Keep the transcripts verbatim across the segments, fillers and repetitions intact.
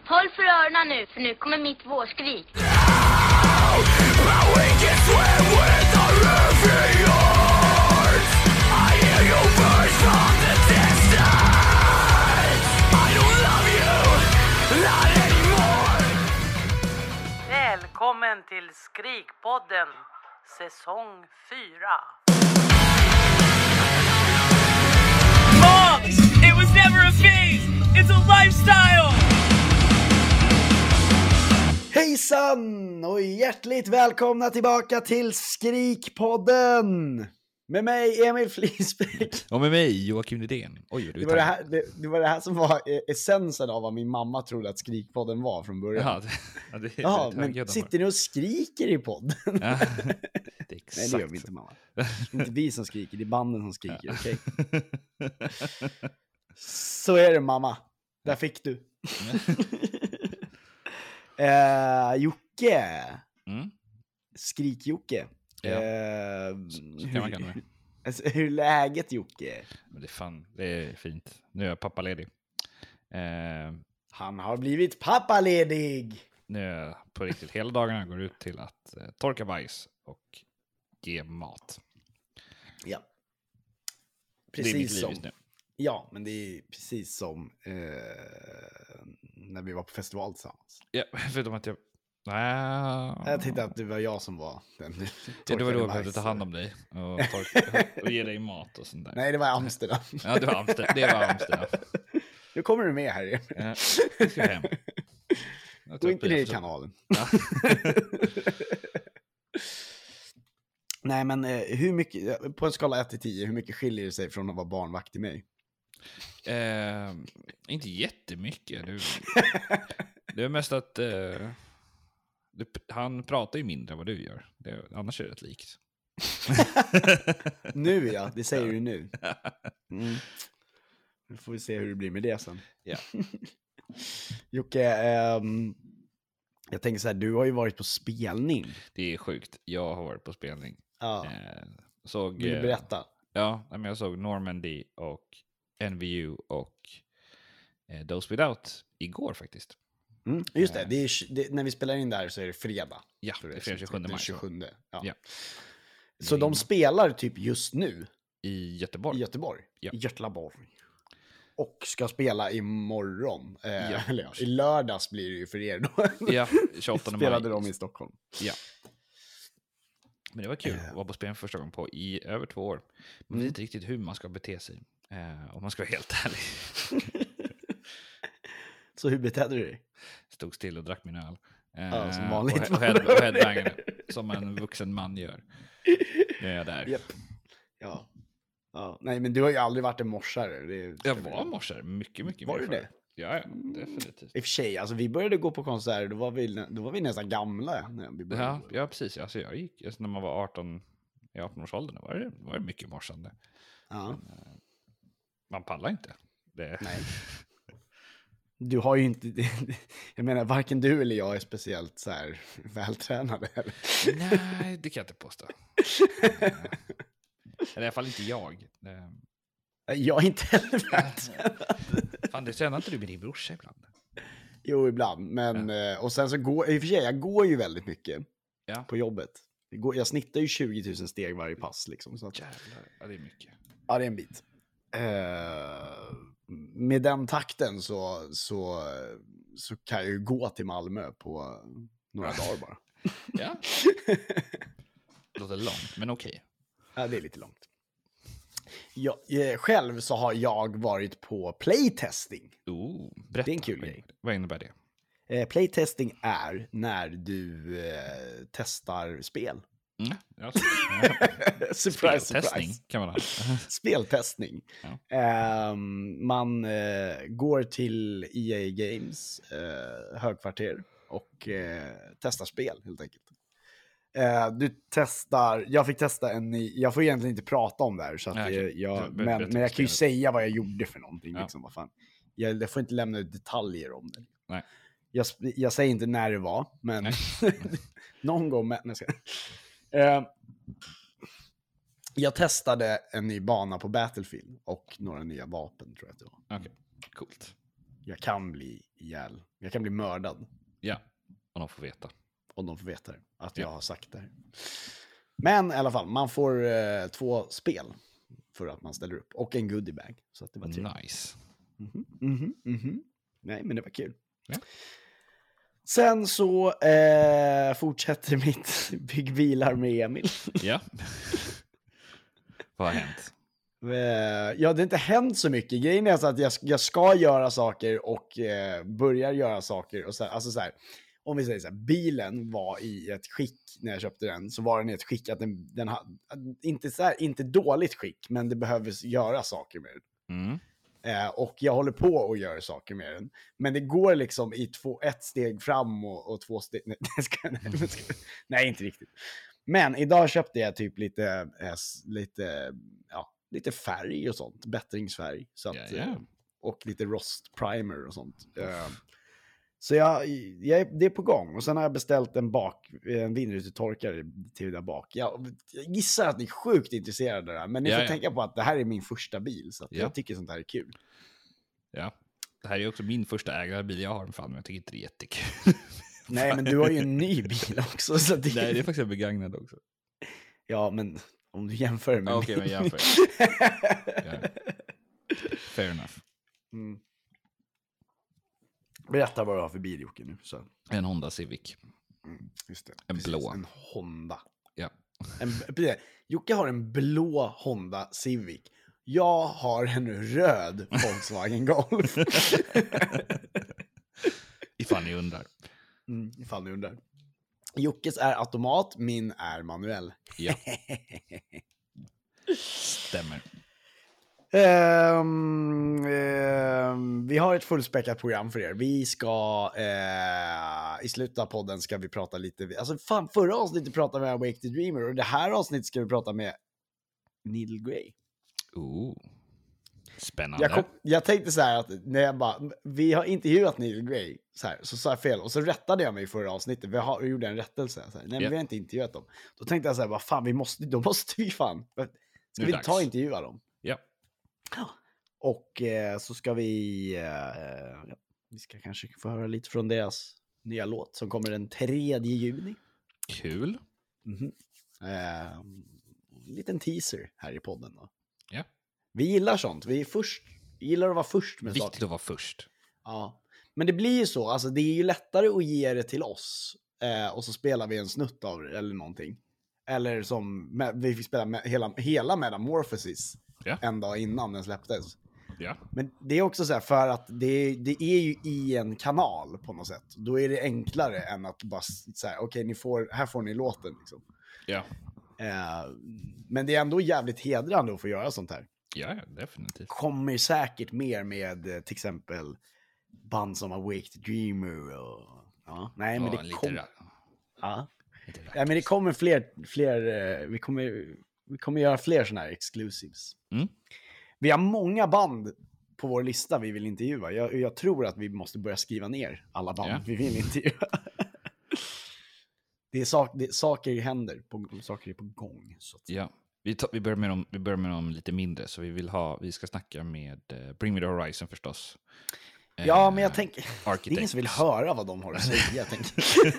Håll för öronen nu, för nu kommer mitt vårskrik. Välkommen till Skrikpodden, säsong fyra. Moms! It was never a phase! It's a lifestyle! Hejsan och hjärtligt välkomna tillbaka till Skrikpodden! Med mig Emil Flisbäck. Och med mig Joakim Nydén. Oj, du det, var det, här, det, det var det här som var essensen av vad min mamma trodde att Skrikpodden var från början. Ja, det, ja, det, ja det, men det, sitter ni och skriker i podden? Ja, det är exakt. Nej, det gör vi inte, mamma. Det är inte vi som skriker, det är banden som skriker, ja. Okej? Okay? Så är det, mamma. Där fick du. uh, Jocke. Mm. Skrik-Jocke. Ja. Uh, kan man kan det. Alltså, hur är läget, Jocke? Men det är fan, det är fint. Nu är jag pappaledig. Eh, Han har blivit pappaledig. nu är jag på riktigt hela dagarna går ut till att eh, torka bajs och ge mat. Ja. Precis det är mitt Precis liv som. just nu. Ja, men det är precis som eh, när vi var på festival tillsammans. Ja, förutom att jag... Nä, Jag tänkte att det var jag som var den. ja, det var då jag behövde ta hand om dig och, torka, och ge dig mat och sånt där. Nej, det var Amsterdam. Ja, det var Amsterdam. Det var Amsterdam. Nu kommer du med här. Ja, jag ska hem. Gå inte ner i kanalen. Ja. Nej, men eh, hur mycket, på en skala ett till tio, hur mycket skiljer det sig från att vara barnvakt till mig? Eh, inte jättemycket. Det, det är mest att eh, du, han pratar ju mindre än vad du gör. Det, annars är det rätt likt. Nu ja, det säger du nu. Mm. Nu får vi se hur det blir med det sen. Ja. Jocke, ehm, jag tänker så här, du har ju varit på spelning. Det är sjukt. Jag har varit på spelning. Ja. Eh, såg, Vill du berätta? Ja, men jag såg Normandy och N V U och eh, Those Without igår faktiskt. Mm, just det, det, är, det, när vi spelar in där så är det fredag. Ja, det är fredag tjugosjunde maj. tjugosjunde, ja. Ja. Så de spelar typ just nu I Göteborg. i Göteborg. Ja. I Göteborg. Och ska spela imorgon. Eh, Ja. Eller ja, i lördags blir det ju för er då. Ja, tjugoåttonde maj. Spelade de i Stockholm. Ja. Men det var kul att vara på spelning första gången på i över två år. Man vet Mm. inte riktigt hur man ska bete sig. Eh, om man ska vara helt ärlig. Så hur betedde du dig? Stod still och drack min öl. Eh, Ja, som vanligt. Och, och, head, och headbangade. Som en vuxen man gör. Nu är jag där. Yep. Ja. Ja. Nej, men du har ju aldrig varit en morsare. Det Jag var morsare mycket, mycket Var mer du förr. det? Ja, ja, definitivt. I och för sig, alltså vi började gå på konserter, då var vi, då var vi nästan gamla. När vi började. Ja, ja, precis. Alltså, jag gick, alltså, när man var arton, i arton-årsåldern var det, var det mycket morsande. Ja. Man pallar inte. Det... Nej. Du har ju inte, jag menar, varken du eller jag är speciellt så här vältränade. Eller? Nej, det kan jag inte påstå. Eller i alla fall inte jag. Det... Jag är inte heller vältränad. Fan, det tränar inte du med din brorsa ibland? Jo, ibland. Men, ja. Och sen så går, i och för sig, jag går ju väldigt mycket ja. på jobbet. Jag, går, jag snittar ju tjugo tusen steg varje pass. Liksom, så att, jävlar, ja, det är mycket. Ja, det är en bit. Uh, med den takten så, så, så kan jag ju gå till Malmö på några dagar bara. Ja. Det låter långt, men okej. Okay. Ja, det är lite långt. Jag, själv så har jag varit på playtesting. Oh, berätta. Det är en kul grej. Vad innebär det? Eh, playtesting är när du eh, testar spel. Mm, ja. surprise, Speltestning surprise. Kan man ha. Speltestning. Ja. Eh, man eh, går till E A Games eh, högkvarter och eh, testar spel helt enkelt. Eh, du testar, jag fick testa en ny, jag får egentligen inte prata om det här så att Nej, jag, jag, jag, men, men jag kan ju säga vad jag gjorde för någonting. Ja. Liksom, vad fan. Jag, jag får inte lämna ut detaljer om det. Nej. Jag, jag säger inte när det var, men någon gång. Men, eh, jag testade en ny bana på Battlefield och några nya vapen tror jag att det var. Okej, okay. Coolt. Jag kan bli ihjäl Jag kan bli mördad. Ja, om de får veta. Om de får veta det, att Ja. jag har sagt det här. Men i alla fall, man får eh, två spel för att man ställer upp. Och en goodiebag. Så att det var trevligt. Nice. Mhm, mhm, mhm. Nej, men det var kul. Ja. Sen så eh, fortsätter mitt bygg bilar med Emil. Ja. Vad har hänt? Eh, ja, det har inte hänt så mycket. Grejen är så att jag, jag ska göra saker och eh, börjar göra saker. Och så här, alltså så här, om vi säger så här, bilen var i ett skick när jag köpte den. Så var den i ett skick att den, den har, inte, så här, inte dåligt skick, men det behöver göra saker med den. Mm. Eh, och jag håller på att göra saker med den. Men det går liksom i två, ett steg fram och, och två steg... Nej, ska, nej, ska, nej, inte riktigt. Men idag köpte jag typ lite, eh, lite, ja, lite färg och sånt. Bättringsfärg. Så att, Ja, ja. eh, och lite rost primer och sånt. Eh, så jag, jag, det är på gång. Och sen har jag beställt en, bak, en vindrutetorkare till där bak. Jag, jag gissar att ni är sjukt intresserade av det här. Men ni Ja, får ja. tänka på att det här är min första bil. Så att Ja. jag tycker sånt här är kul. Ja. Det här är också min första ägarbil jag har. Fan, men jag tycker inte det är jättekul. Nej, men du har ju en ny bil också. Så det... Nej, det är faktiskt en begagnad också. Ja, men om du jämför med Ja, okej, min. men jämför. Ja. Fair enough. Mm. Berätta vad du har för bil, Jocke, nu. Så. En Honda Civic. Mm, just det. En blå. En Honda. Ja. En, precis. Jocke har en blå Honda Civic. Jag har en röd Volkswagen Golf. Ifall ni undrar. Mm, ifall ni undrar. Jockes är automat, min är manuell. Ja. Stämmer. Um, um, vi har ett fullspäckat program för er. Vi ska uh, i slutet av podden ska vi prata lite. Alltså fan, förra avsnittet pratade vi med Wake the Dreamer och det här avsnittet ska vi prata med Neil Gray. Ooh. Spännande. Jag, kom, jag tänkte så här att när jag bara, vi har intervjuat Neil Gray så här, så sa jag fel och så rättade jag mig i förra avsnittet. Vi har, vi gjorde en rättelse så här. Nej, men Yeah. vi har inte intervjuat dem. Då tänkte jag så här, vad fan, vi måste, då måste vi fan. Ska Nu är vi det inte ta och dags. intervjua dem? Ja. Och eh, så ska vi, eh, ja, vi ska kanske få höra lite från deras nya låt som kommer den tredje juni. Kul. Mhm. Eh, en liten teaser här i podden då. Ja. Vi gillar sånt, vi är först, vi gillar att vara först med Viktigt saker. att vara först. Ja, men det blir ju så, alltså det är ju lättare att ge det till oss eh, och så spelar vi en snutt av det eller någonting. Eller som, med, vi fick spela med, hela, hela Metamorphosis Ja. en dag innan den släpptes. Ja. Men det är också så här för att det, det är ju i en kanal på något sätt. Då är det enklare än att bara säga, okej, okay, ni får, här får ni låten liksom. Ja. Eh, men det är ändå jävligt hedrande att få göra sånt här. Ja, ja, definitivt. Kommer säkert mer med eh, till exempel band som Awake the Dreamer och ja, nej men Ja, det lite kommer ra- ja. lite ja, men det kommer fler fler eh, vi kommer vi kommer göra fler såna här exclusives. Mm. Vi har många band på vår lista vi vill intervjua. Jag, jag tror att vi måste börja skriva ner alla band Ja. vi vill intervjua. det är sak, det, saker händer, på, saker är på gång så att, Ja. Vi, tar, vi, börjar med dem, vi börjar med dem lite mindre, så vi vill ha, vi ska snacka med uh, Bring Me The Horizon förstås. Ja, Eh, men jag tänker, det är Architects. ingen som vill höra vad de har att säga, jag tänker.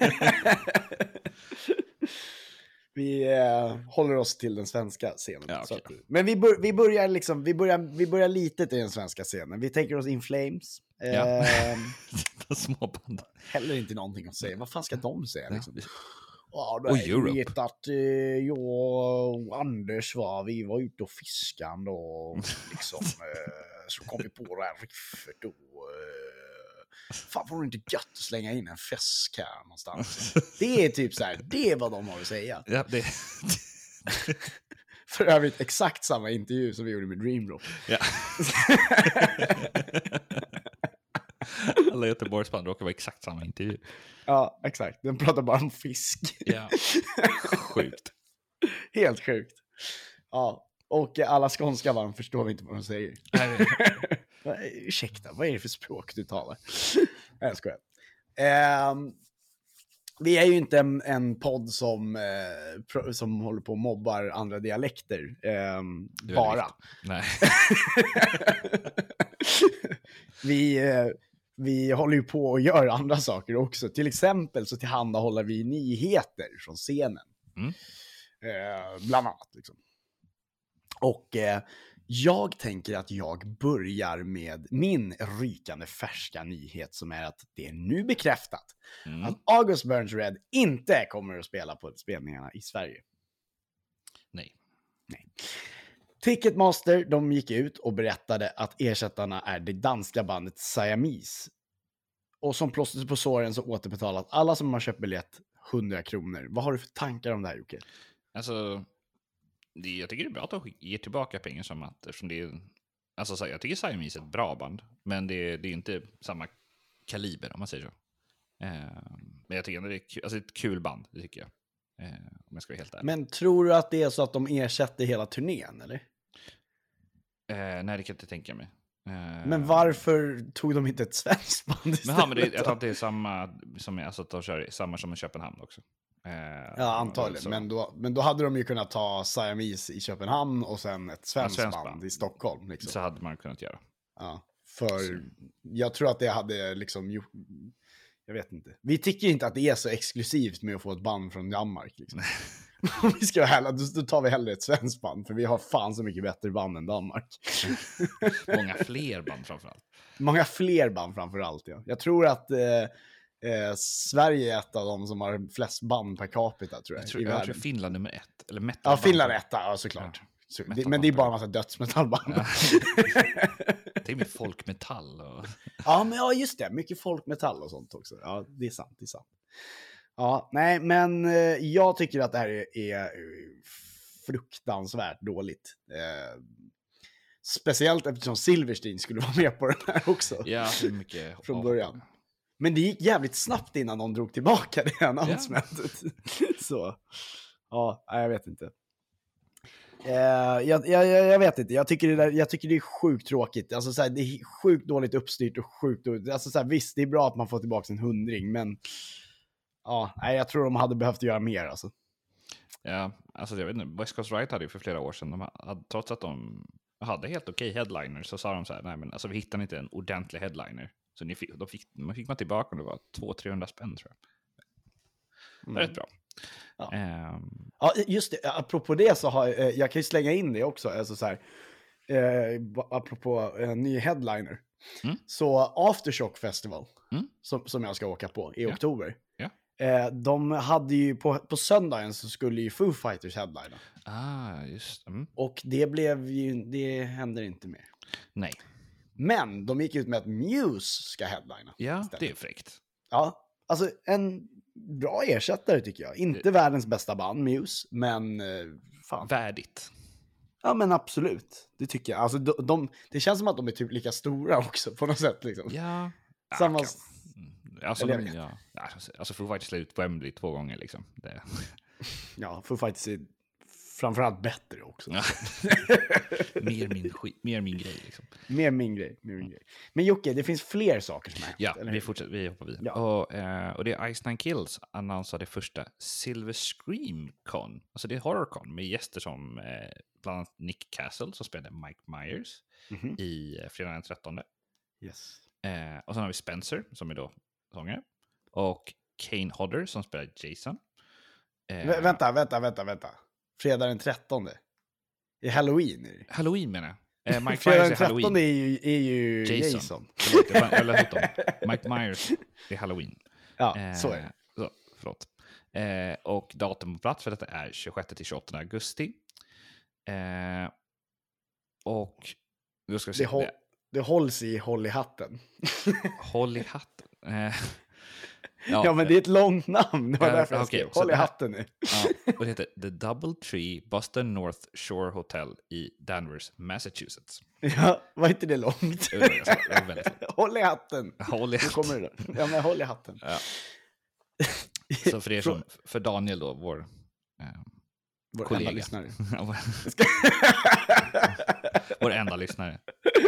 Vi eh, håller oss till den svenska scenen. Ja, så okej. att, men vi, bör, vi börjar liksom, vi börjar, vi börjar litet i den svenska scenen. Vi tänker oss In Flames. Eh, Ja. De små banden. heller inte någonting att säga. Vad fan ska de säga liksom? Ja. Ja, Och det är Europe. vet att eh, jag och Anders var, vi var ute och fiskade och liksom eh, så kom vi på det här riffet och eh, fan var det inte gött att slänga in en fisk här någonstans. Det är typ så här, det är vad de har att säga. Ja, det, För övrigt exakt samma intervju som vi gjorde med Dreamrock. ja. Alla Göteborgsband råkar vara exakt samma intervju. Ja, exakt. Den pratar bara om fisk. Ja. Sjukt. Helt sjukt. Ja, och alla skånska band förstår vi inte vad de säger. Nej, ursäkta, vad är det för språk du talar? Jag skojar. Um, vi är ju inte en, en podd som, eh, pro, som håller på och mobbar andra dialekter. Um, Det är bara. viktigt. Nej. vi, eh, vi håller ju på och gör andra saker också. Till exempel så tillhandahåller vi nyheter från scenen. Mm. Eh, bland annat. Liksom. Och eh, jag tänker att jag börjar med min rykande färska nyhet som är att det är nu bekräftat Mm. att August Burns Red inte kommer att spela på spelningarna i Sverige. Nej. Ticketmaster, de gick ut och berättade att ersättarna är det danska bandet Siamese. Och som plåster på såren så återbetalat alla som har köpt biljett hundra kronor. Vad har du för tankar om det här, Jocke? Alltså, det, jag tycker det är bra att de ger tillbaka pengar som att, eftersom det är, alltså så, jag tycker Siamese är ett bra band, men det, det är inte samma kaliber om man säger så. Eh, men jag tycker ändå det är kul, alltså ett kul band, det tycker jag. Eh, om jag ska vara helt ärlig. Men tror du att det är så att de ersätter hela turnén, eller? Eh, nej, det kan jag inte tänka mig. Eh, Men varför tog de inte ett svenskt band istället? Men, ja, men det, jag tror att det är samma som, alltså att de kör samma som i Köpenhamn också. Eh, Ja, antagligen. så. Men då, men då hade de ju kunnat ta Siamese i Köpenhamn och sen ett svenskt svensk band, band i Stockholm. Liksom. Så hade man kunnat göra. Ja, för Så. jag tror att det hade liksom gjort... Jag vet inte. Vi tycker inte att det är så exklusivt med att få ett band från Danmark. Liksom. Om vi ska vara härliga, då, då tar vi hellre ett svenskt band. För vi har fan så mycket bättre band än Danmark. Många fler band framförallt. Många fler band framförallt, ja. Jag tror att eh, eh, Sverige är ett av de som har flest band per capita, tror jag, Jag tror, i jag världen. tror Finland nummer ett. Eller metal Ja, Finland är etta, ja, såklart. Ja. Så, det, Metalband. men det är bara en massa dödsmetallband. Ja. Det är med folkmetall och... Ja, men ja, just det. Mycket folkmetall och sånt också. Ja, det är sant, det är sant. Ja, nej, men eh, jag tycker att det här är, är eh, fruktansvärt dåligt. Eh, speciellt eftersom Silverstein skulle vara med på den här också. Ja, det är mycket... Från början. Men det gick jävligt snabbt innan de drog tillbaka det announcementet. Så, ja, jag vet inte. Uh, jag, jag, jag vet inte, jag tycker det, där, jag tycker det är sjukt tråkigt. Alltså, så här, det är sjukt dåligt uppstyrt och sjukt dåligt. Alltså, så här, visst, det är bra att man får tillbaka en hundring, men ja, nej, jag tror de hade behövt göra mer. Alltså. Ja, alltså jag vet inte, West Coast Right hade ju för flera år sedan, de hade, trots att de hade helt okej headliner, så sa de så här, nej men alltså vi hittar inte en ordentlig headliner. Så ni fick, då fick, man fick man tillbaka om det var två till trehundra spänn, tror jag. Det är Mm. rätt bra. Ja. Um, Ja, just det. Apropå det så har jag, jag kan ju slänga in det också. Alltså så här, eh, apropå en ny headliner. Mm. Så Aftershock Festival, Mm. som, som jag ska åka på i Ja. oktober. Ja. Eh, de hade ju, på, på söndagen så skulle ju Foo Fighters headlina. ah, just mm. Och det blev ju, det händer inte mer. Nej. Men de gick ut med att Muse ska headlina. Ja, istället. det är fräckt. Ja, alltså en bra ersättare tycker jag. Inte världens bästa band, Muse, men eh, fan. Värdigt. Ja, men absolut. Det tycker jag. Alltså, de, de, det känns som att de är typ lika stora också på något sätt. Liksom. Ja. Samma... Ja, mm. Alltså, Eller de, jag vet. ja. Alltså Foo Fighters slår ut Wembley två gånger liksom. Det... Ja, Foo Fighters är framförallt bättre också. Ja. mer, min skit, mer min grej liksom. Mer min grej. Mer min grej. Men Jocke, det finns fler saker som har hänt. Ja, eller vi hur? fortsätter, vi hoppar vidare. Ja. Och, eh, och det är Ice Nine Kills annonsade första Silver Scream Con. Alltså det är Horrorcon med gäster som eh, bland annat Nick Castle som spelade Mike Myers Mhm. i eh, fredagen den trettonde. Yes. Eh, och sen har vi Spencer som är då sångare. Och Kane Hodder som spelar Jason. Eh, Vä- vänta, vänta, vänta, vänta. Fredag den trettonde. I Halloween är det. Halloween menar jag. Eh, Mike Fredag Myers den är Halloween. trettonde är ju, är ju Jason. Jason. Förlåt, jag bara- jag lät ut dem. Mike Myers är Halloween. Ja, Eh, så är det. Så, förlåt. Eh, och datum på plats för detta är tjugosjätte till tjugoåttonde augusti. Eh, och då ska vi se. Det, hå- det hålls i håll i hatten. Håll i hatten. Eh, Ja, men det är ett långt namn. Det var Ja, därför jag okej, skrev. så Håll i det här- hatten nu. ja, och det heter The Double Tree Boston North Shore Hotel i Danvers, Massachusetts. Ja, var inte det långt? Det var, det var väldigt långt. Håll i hatten. Håll i Nu hatten. kommer det där. Ja, men håll i hatten. Ja. Så för er som, för Daniel då, vår eh, Vår kollega. enda lyssnare. vår, vår enda lyssnare.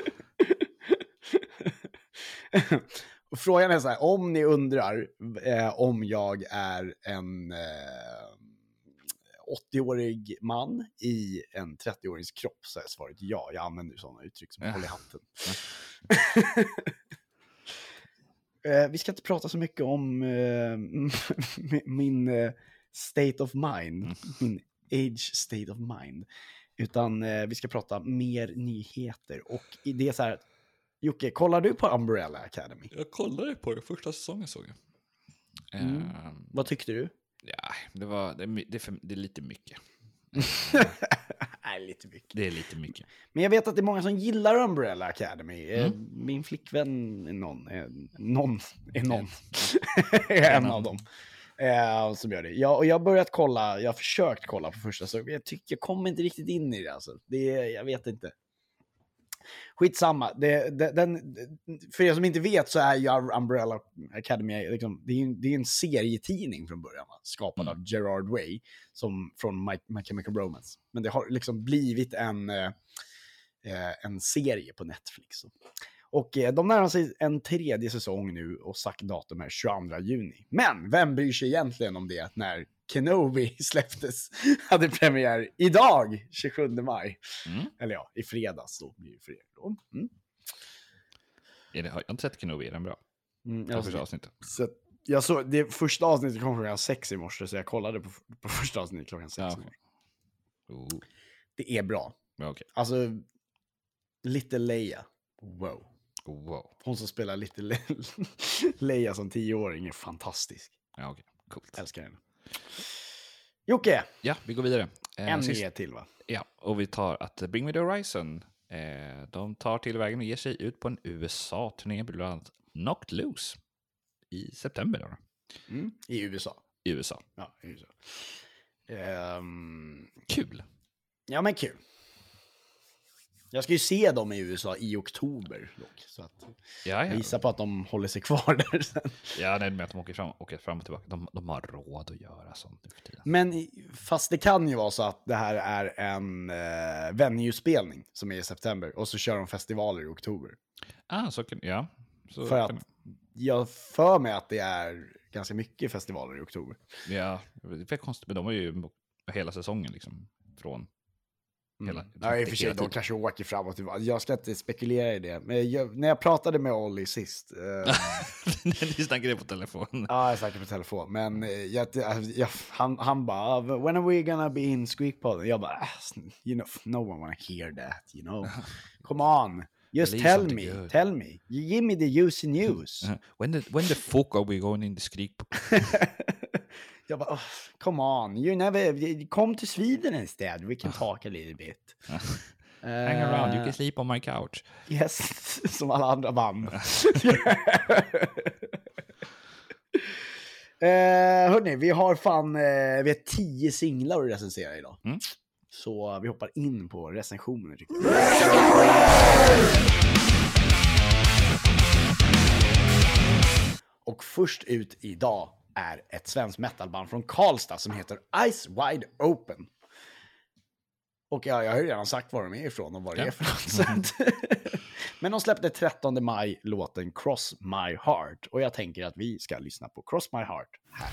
Och frågan är så här, om ni undrar eh, om jag är en eh, åttio-årig man i en trettio-årings kropp, så är svaret ja. Jag använder sådana uttryck som Ja. håll i hatten. Eh, vi ska inte prata så mycket om eh, min eh, state of mind, mm. min age state of mind, utan eh, vi ska prata mer nyheter. Och det är så här, Jocke, kollar du på Umbrella Academy? Jag kollade på det första säsongen, såg jag. Mm. Uh, Vad tyckte du? Ja, det var det, det, är, för, det är lite mycket. Nej, lite mycket. Det är lite mycket. Men jag vet att det är många som gillar Umbrella Academy. Mm. Min flickvän är någon. Är, någon är någon. är en av dem. Eh, som gör det. Jag, och jag har börjat kolla. Jag har försökt kolla på första. Så jag tycker jag kommer inte riktigt in i det. Alltså. Det jag vet inte. Skitsamma. Det, det, den, för er som inte vet så är ju Umbrella Academy liksom, det, är en, det är en serietidning från början. Skapad mm. av Gerard Way. Som från My, My Chemical Romance. Men det har liksom blivit en, eh, en serie på Netflix. Och eh, de närmar sig en tredje säsong nu. Och sagt datum är tjugoandra juni. Men vem bryr sig egentligen om det när Kenobi släpptes, hade premiär idag, tjugosjunde maj. Mm. Eller ja, i fredags då blir det för er då. Mm. Är det, jag har inte sett Kenobi, är den bra? Mm, jag första avsnittet. Så jag såg, det första avsnittet kom klockan sex i morse, så jag kollade på, på första avsnittet klockan sex. Ja. Oh. Det är bra. Ja, okay. Alltså, Little Leia. Wow. Wow. Hon som spelar Little Leia som tioåring är fantastisk. Ja, okej. Okay. Coolt. Älskar henne. Jocke. Ja, vi går vidare. Eh, en nyhet till, va? Ja, och vi tar att Bring Me The Horizon, eh, de tar till vägen och ger sig ut på en U S A-turné, bland annat Knocked Loose i september. Då. Mm, i U S A. I U S A. Ja, i U S A. Um... Kul. Ja, men kul. Jag ska ju se dem i U S A i oktober dock, så att ja, ja. Visa på att de håller sig kvar där sen. Ja, nej, med att de åker fram, åker fram och tillbaka. De, de har råd att göra sånt nu för tiden. Men fast det kan ju vara så att det här är en eh, venue-spelning som är i september och så kör de festivaler i oktober. Ah, så kan, ja. Så för kan... att jag för mig att det är ganska mycket festivaler i oktober. Ja, det är konstigt, men de är ju hela säsongen liksom från hela. Mm. Ja, i och för sig, de kanske åker fram och tillbaka. Jag ska inte spekulera i det. Men jag, när jag pratade med Olli sist. Eh... Ni snackade på telefon. Ja, jag snackade på telefon. Men jag, jag, han, han bara, when are we gonna be in Squeakpodden? Jag bara, you know, no one wanna hear that, you know. Come on. Just tell me, good. tell me. You give me the juicy news. Uh, when, the, when the fuck are we going in the Squeakpodden? Jag bara, oh, come on, you never, come to Sweden instead, we can talk a little bit. uh, Hang around, you can sleep on my couch. Yes, som alla andra band. uh, hörni, vi har fan, uh, vi har tio singlar att recensera idag. Mm. Så vi hoppar in på recensioner, tycker jag. Och först ut idag är ett svenskt metalband från Karlstad som heter Eyes Wide Open. Och ja, jag har ju redan sagt var de är ifrån och vad det ja. är för något. Men de släppte trettonde maj låten Cross My Heart. Och jag tänker att vi ska lyssna på Cross My Heart här.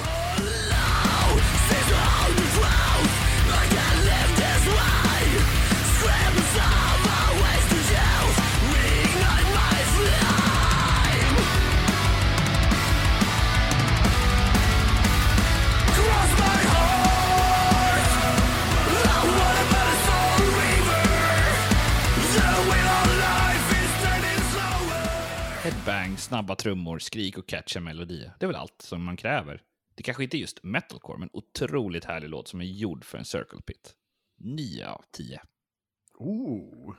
Headbang, snabba trummor, skrik och catchy melodier. Det är väl allt som man kräver. Det kanske inte är just metalcore, men otroligt härlig låt som är gjord för en circle pit. nio av tio. Ooh.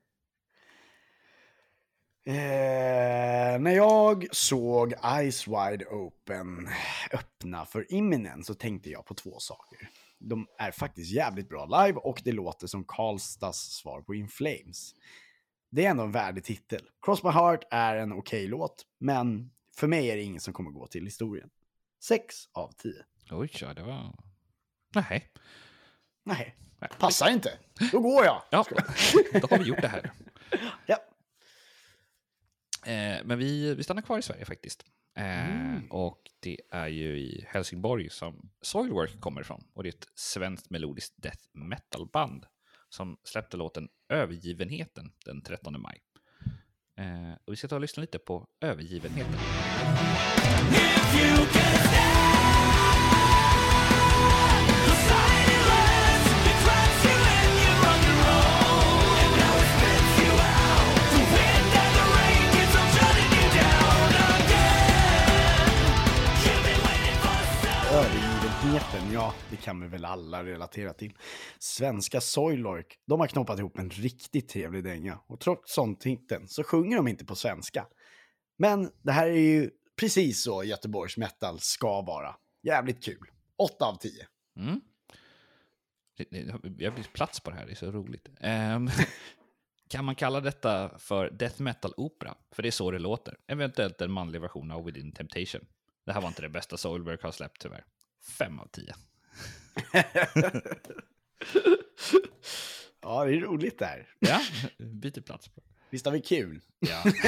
Eh, när jag såg Eyes Wide Open öppna för Imminent så tänkte jag på två saker. De är faktiskt jävligt bra live och det låter som Karlstads svar på In Flames. Det är ändå en värdig titel. Cross My Heart är en okej låt, men för mig är det ingen som kommer gå till historien. sex av tio. Oj, ja, det var... Nej. Nej, passar inte. Då går jag. Ja, då har vi gjort det här. Ja. Eh, men vi, vi stannar kvar i Sverige faktiskt. Eh, mm. Och det är ju i Helsingborg som Soilwork kommer ifrån. Och det är ett svenskt melodiskt death metal band som släppte låten Övergivenheten den trettonde maj. Eh, och vi ska ta och lyssna lite på övergivenheten. Övergivenheten, ja, det kan vi väl alla relatera till. Svenska Soilwork, de har knoppat ihop en riktigt trevlig dänga. Och trots sångtiteln så sjunger de inte på svenska. Men det här är ju precis så Göteborgs metal ska vara. Jävligt kul. åtta av tio. Mm. Jag blir plats på det här, det är så roligt. Um, kan man kalla detta för death metal opera? För det är så det låter. Eventuellt en manlig version av Within Temptation. Det här var inte det bästa Soilwork har släppt tyvärr. Fem av tio. Ja, det är roligt där. Ja, byter plats på. Visst har vi kul? Ja. Man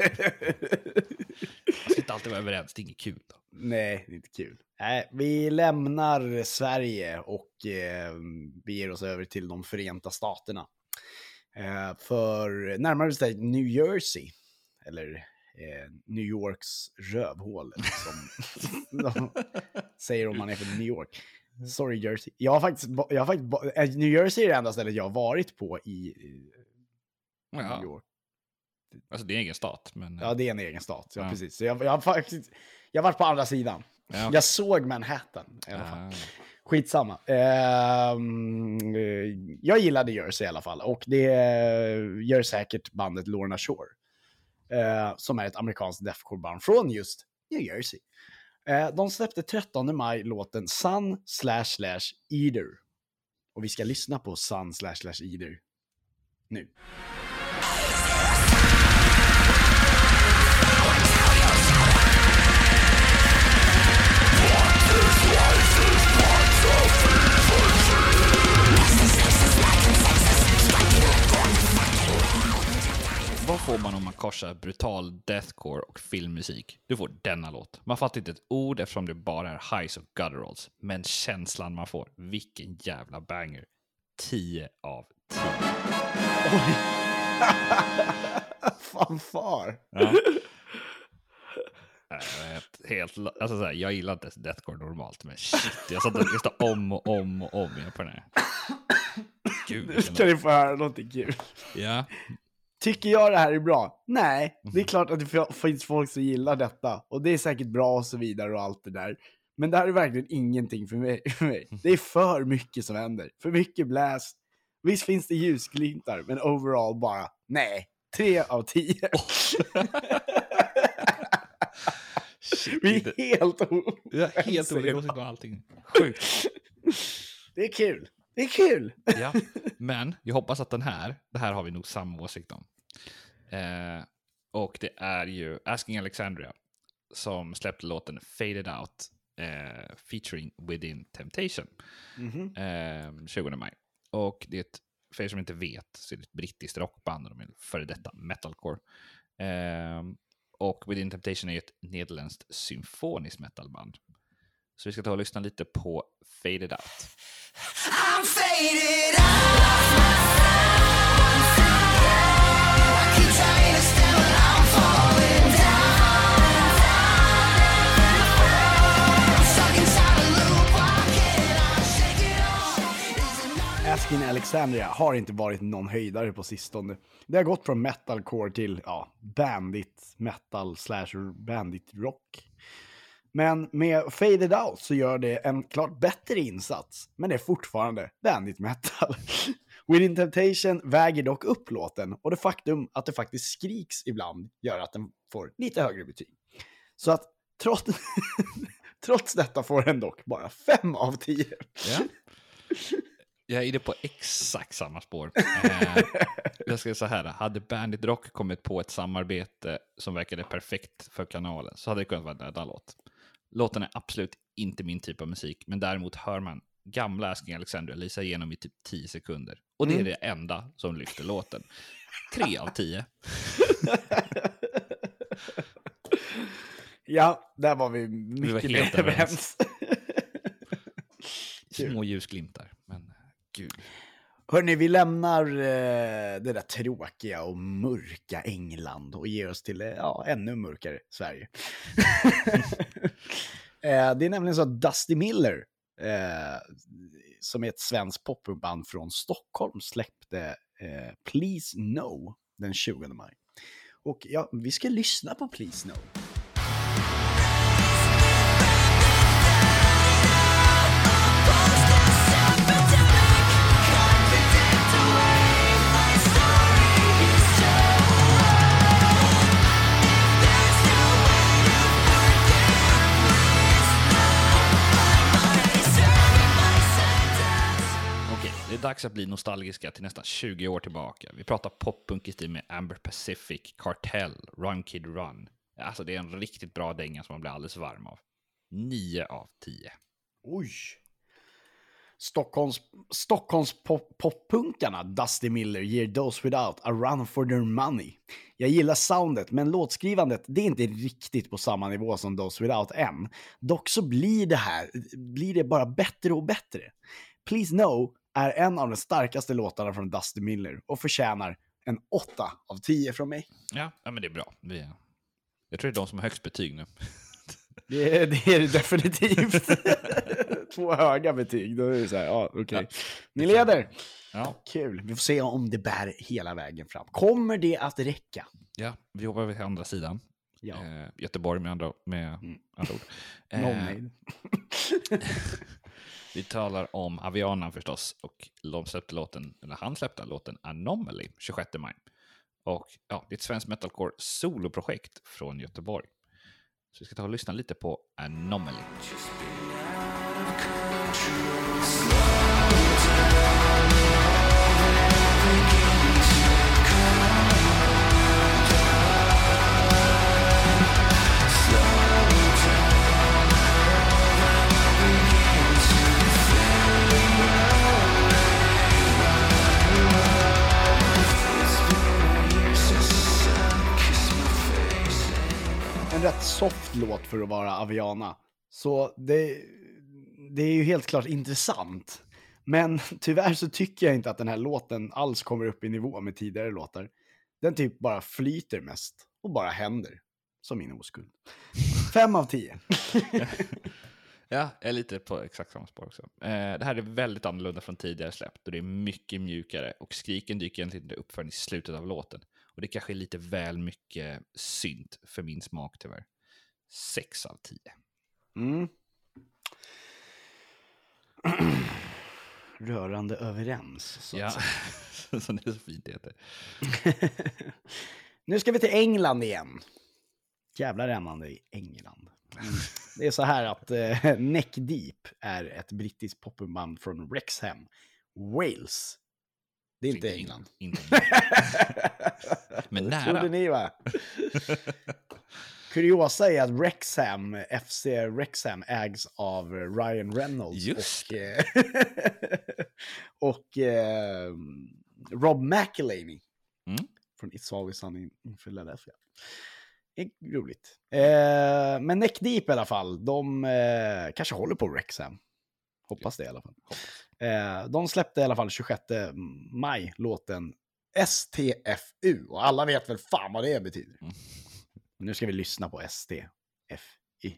ska inte alltid vara överens, det är inget kul då. Nej, det är inte kul. Nej, vi lämnar Sverige och eh, beger oss över till de Förenta Staterna. Eh, för närmare bestämt New Jersey. Eller eh, New Yorks rövhål. Som de säger om man är från New York. Sorry Jersey. Jag har faktiskt, jag har faktiskt New Jersey är det enda stället jag har varit på i New Ja. York. Alltså det är en egen stat. Men... Ja, det är en egen stat. Ja, Ja. precis. Så jag, jag har faktiskt jag har varit på andra sidan. Ja. Jag såg Manhattan i alla fall. Ah. Skitsamma. Ehm, jag gillade Jersey i alla fall. Och det gör säkert bandet Lorna Shore. Eh, som är ett amerikanskt deathcore-band från just New Jersey. Eh, de släppte trettonde maj låten Sun slash slash Eater. Och vi ska lyssna på Sun slash slash Eater nu. Vad får man om man korsar brutal deathcore och filmmusik? Du får denna låt. Man fattar inte ett ord eftersom det bara är highs och gutturals. Men känslan man får, vilken jävla banger. tio av tio. Oj. Fanfar. Ja. Jag vet, helt, alltså så här, jag gillar inte deathcore normalt, men shit, jag satt jag stod om och om och om igen på den här. Gud, Nu ska ni få höra någonting kul. ja. Tycker jag det här är bra? Nej, det är klart att det finns folk som gillar detta. Och det är säkert bra och så vidare och allt det där. Men det här är verkligen ingenting för mig. För mig. Det är för mycket som händer. För mycket blast. Visst finns det ljusglimtar, men overall bara, nej. Tre av tio. Vi är helt o- Ja, helt olika åsikter om allting. Sjukt. Det är kul. Det är kul. Ja, men jag hoppas att den här, det här har vi nog samma åsikt om. Eh, och det är ju Asking Alexandria som släppte låten Faded Out eh, featuring Within Temptation Mm-hmm. eh, tjugonde maj. Och det är ett, för er som inte vet, så är det ett brittiskt rockband och de är före detta metalcore. Eh, och Within Temptation är ju ett nederländskt symfoniskt metalband. Så vi ska ta och lyssna lite på Faded Out. I'm faded out. I keep trying to stand, but I'm falling down. I'm stuck inside a loop. Why can't I shake it off? Is it not Asking Alexandria har inte varit någon höjdare på sistone. Det har gått från metalcore till ja, bandit metal slash bandit rock. Men med Faded Out så gör det en klart bättre insats. Men det är fortfarande bandit metal. Within Temptation väger dock upp låten. Och det faktum att det faktiskt skriks ibland gör att den får lite högre betyg. Så att trots, trots detta får den dock bara fem av tio. Ja. Jag är inne på exakt samma spår. Eh, jag ska säga så här, hade Bandit Rock kommit på ett samarbete som verkade perfekt för kanalen så hade det kunnat vara en rädda låt. Låten är absolut inte min typ av musik, men däremot hör man gamla Asking Alexandria lysa igenom i typ tio sekunder. Och det är det enda som lyfter låten. Tre av tio. Ja, där var vi Vi var mycket helt mer överens. Små ljusglimtar, men gud. Hörrni, vi lämnar eh, det där tråkiga och mörka England och ger oss till eh, ja, ännu mörkare Sverige. eh, det är nämligen så att Dusty Miller, eh, som är ett svenskt popband från Stockholm, släppte eh, Please No den tjugonde maj. Och ja, vi ska lyssna på Please No. Det är dags att bli nostalgiska till nästan tjugo år tillbaka. Vi pratar poppunk i stil med Amber Pacific, Cartel, Run Kid Run. Alltså det är en riktigt bra dänga som man blir alldeles varm av. nio av tio. Oj! Stockholms, Stockholms pop, poppunkarna Dusty Miller ger Those Without a run for their money. Jag gillar soundet, men låtskrivandet det är inte riktigt på samma nivå som Those Without än. Dock så blir det här blir det bara bättre och bättre. Please No är en av de starkaste låtarna från Dusty Miller och förtjänar en åtta av tio från mig. Ja, ja men det är bra. Vi är... Jag tror det är de som har högst betyg nu. Det är det, är det definitivt. Två höga betyg. Då är det så här, ja, okej. Okay. Ja. Ni leder. Ja. Kul. Vi får se om det bär hela vägen fram. Kommer det att räcka? Ja, vi jobbar vid andra sidan. Ja. Eh, Göteborg med andra, med Mm. andra ord. Eh, vi talar om Aviana förstås. Och de släppte låten, eller han släppte låten Anomaly tjugosjätte maj. Och ja, det är ett svenskt metalcore soloprojekt från Göteborg. Så vi ska ta och lyssna lite på Anomaly. En rätt soft låt för att vara Aviana. Så det, det är ju helt klart intressant. Men tyvärr så tycker jag inte att den här låten alls kommer upp i nivå med tidigare låtar. Den typ bara flyter mest och bara händer. Som min oskuld. Fem av tio. Ja, jag är lite på exakt samma spår också. Eh, det här är väldigt annorlunda från tidigare släpp. Och det är mycket mjukare. Och skriken dyker egentligen inte upp förrän i slutet av låten. Och det kanske är lite väl mycket synt för min smak tyvärr. Sex av tio. Mm. Rörande överens. Så Ja, att säga. som det är så fint heter. Nu ska vi till England igen. Jävla rännande i England. Mm. Det är så här att eh, Neck Deep är ett brittiskt popband från Wrexham, Wales. Det är inte Inte England. Inte. Men Det nära. trodde ni, va? Kuriosa är att Wrexham, F C Wrexham ägs av Ryan Reynolds. Just och, eh, och eh, Rob McElhenney Mm. från It's Always Sunny in Philadelphia. Det är roligt. Eh, men Neck Deep i alla fall, de eh, kanske håller på Wrexham. Hoppas det i alla fall. Eh, de släppte i alla fall tjugosjätte maj låten S T F U. Och alla vet väl fan vad det betyder. Mm. Nu ska vi lyssna på S T F U.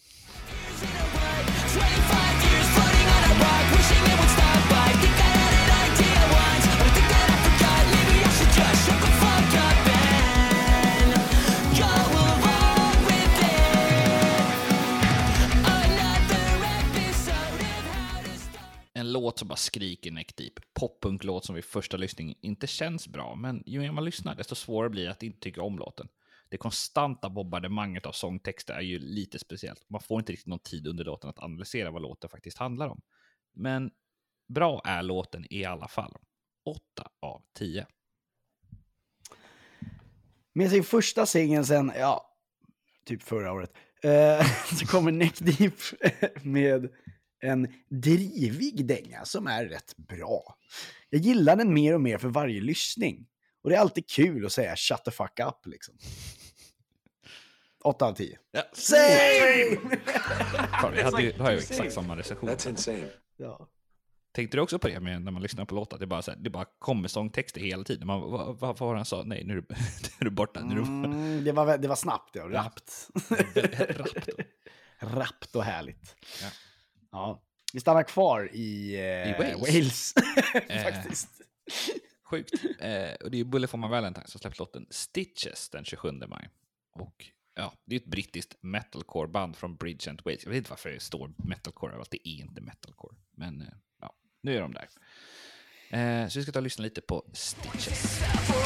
En låt som bara skriker Neck Deep. Pop-punk-låt som vid första lyssning inte känns bra. Men ju mer man lyssnar desto svårare blir det att inte tycka om låten. Det konstanta bombardemanget av sångtexter är ju lite speciellt. Man får inte riktigt någon tid under låten att analysera vad låten faktiskt handlar om. Men bra är låten i alla fall. åtta av tio. Med sin första singel sen, ja, typ förra året, eh, så kommer Neck Deep med en drivig dänga som är rätt bra. Jag gillar den mer och mer för varje lyssning. Och det är alltid kul att säga shut the fuck up liksom. åtta av tio. Ja. Same! Fan, jag hade ju, då har jag ju exakt samma recension. That's insane. Ja. Tänkte du också på det med när man lyssnar på låtar? Det bara, så här, det bara kommer sångtexter hela tiden. Man, vad, vad, vad var han sa? Nej, nu är du, nu är du borta. Nu är du... Mm, det, var, det var snabbt, ja. Rappt. Rappt. Rappt och härligt. Ja. Ja. Vi stannar kvar i, eh, I Wales. Wales. Eh. Faktiskt. Sjukt. Eh, och det är ju Bullet for My Valentine som släppt låten Stitches den tjugosjunde maj. Och ja, det är ett brittiskt metalcore-band från Bridgend, Wales. Jag vet inte varför det står metalcore överallt. Det är inte metalcore. Men eh, ja, nu är de där. Eh, så vi ska ta och lyssna lite på Stitches.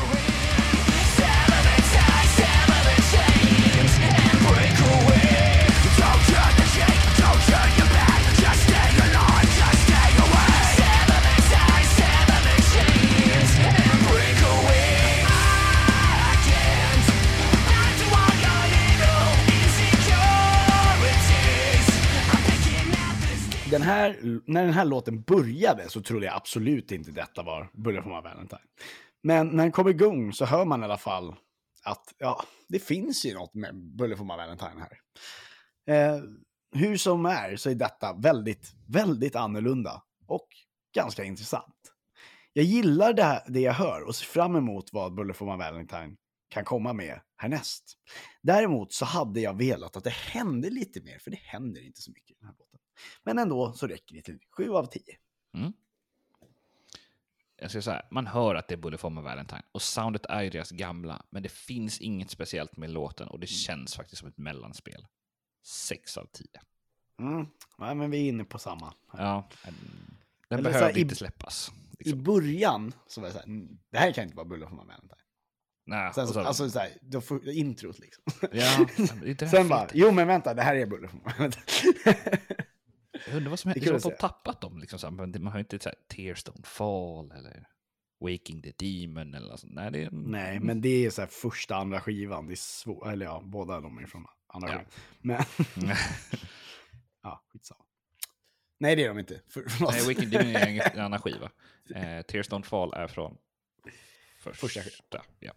Den här, när den här låten började så trodde jag absolut inte detta var Bullet for My Valentine. Men när den kommer igång så hör man i alla fall att ja, det finns ju något med Bullet for My Valentine här. Eh, hur som är så är detta väldigt, väldigt annorlunda och ganska intressant. Jag gillar det, här, det jag hör och ser fram emot vad Bullet for My Valentine kan komma med härnäst. Däremot så hade jag velat att det hände lite mer, för det händer inte så mycket i den här låten. Men ändå så räcker det till sju av tio. Mm. Jag ska säga, man hör att det är Bullet for My Valentine och soundet är ju deras gamla, men det finns inget speciellt med låten och det känns faktiskt som ett mellanspel. sex av tio. Mm. Nej, men vi är inne på samma. Ja, den Eller behöver så här, i- inte släppas. Liksom. I början så var det så här, "Mm, det här kan inte vara Bullet for My Valentine." Nej, Sen, och så, så, alltså så här, då får introt liksom. ja, men det är inte det här Sen bara, filtret. jo men vänta, det här är Bullet for My Valentine. Jag undrar vad som Det händer. kan Det du har säga. tappat dem. Liksom, så här, men man har ju inte så här, Tears Don't Fall eller Waking the Demon eller sånt. Nej, det är... Nej, men det är så här första, andra skivan. Det är svårt, eller ja, båda de är från andra Ja. skivan. Men, ja, skitsamma. Nej, det är de inte. För, förlåt. Nej, Waking the Demon är en, en annan skiva. Eh, Tears Don't Fall är från första. Första första ja.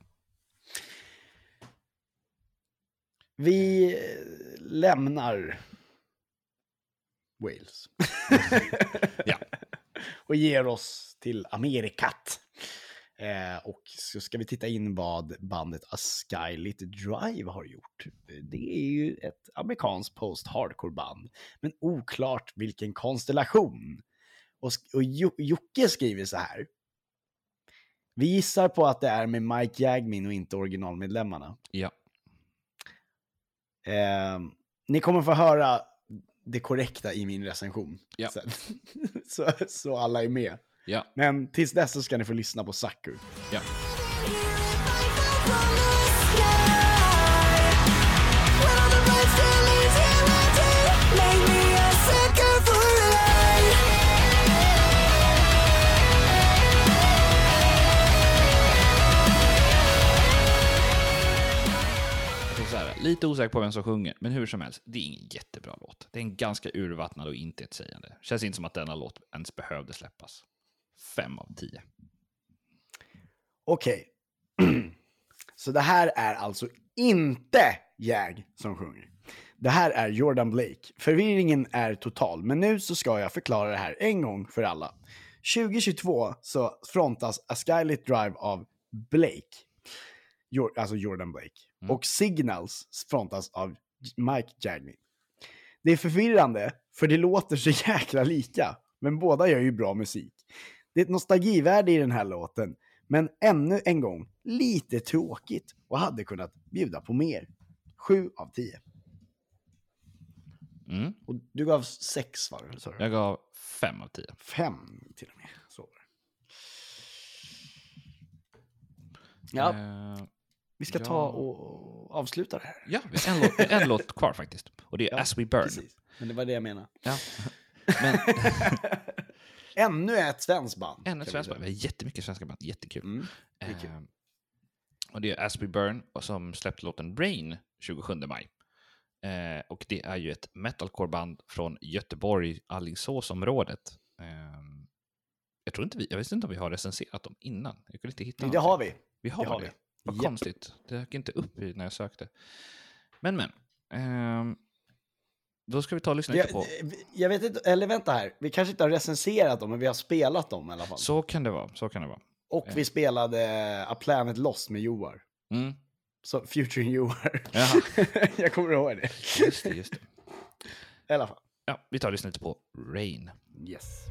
Vi eh, lämnar Wales. Ja. Och ger oss till Amerikat. Eh, och så ska vi titta in vad bandet A Skylit Drive har gjort. Det är ju ett amerikanskt post-hardcore-band. Men oklart vilken konstellation. Och, och Jo- Jocke skriver så här. Vi gissar på att det är med Mike Jagmin och inte originalmedlemmarna. Ja. Eh, ni kommer få höra det korrekta i min recension. Ja. Så, så, så alla är med. Ja. Men tills dess så ska ni få lyssna på Saku. Ja. Jag tror så här, lite osäker på vem som sjunger, men hur som helst, det är ingen jättebra låt. Det är en ganska urvattnad och intetsägande. Känns inte som att denna låt ens behövde släppas. Fem av tio. Okej. Så det här är alltså inte Jag som sjunger. Det här är Jordan Blake. Förvirringen är total, men nu så ska jag förklara det här en gång för alla. tjugo tjugotvå så frontas A Skylit Drive av Blake. Jor- alltså Jordan Blake. Mm. Och Signals frontas av Mike Jagmin. Det är förvirrande, för det låter så jäkla lika. Men båda gör ju bra musik. Det är ett nostalgivärde i den här låten. Men ännu en gång, lite tråkigt. Och hade kunnat bjuda på mer. Sju av tio. Mm. Och du gav sex, var det? Så Jag gav fem av tio. Fem till och med. Så var det. Ja, Eh, vi ska ja. ta och avsluta det här. ja, vi har en låt, en låt kvar faktiskt. Och det är Ja, As We Burn. Precis. Men det var det jag menade. Ja. Men Ännu ett svenskt band. ännu ett kan svenskt vi band. Vi har jättemycket svenska band. Jättekul. säga. Mm, det är kul. Eh, och det är As We Burn och som släppte låten Rain tjugosjunde maj. Eh, och det är ju ett metalcore-band från Göteborg, Alingsåsområdet. Eh, jag tror inte vi, jag visste inte om vi har recenserat dem innan. Jag kunde inte hitta Det någonting. har vi. Vi har det det. har vi. Vad Ja. konstigt. Det gick inte upp i när jag sökte. Men men. ehm, Då ska vi ta och lyssna Jag, lite på. jag vet inte, eller vänta här. Vi kanske inte har recenserat dem, men vi har spelat dem i alla fall. Så kan det vara, så kan det vara. Och vi spelade A Planet Lost med Joar. Mm. Så Futuring Joar. Jaha. Jag kommer ihåg det. Just det, just det. I alla fall. Ja, vi tar och lyssnar lite på Rain. Yes.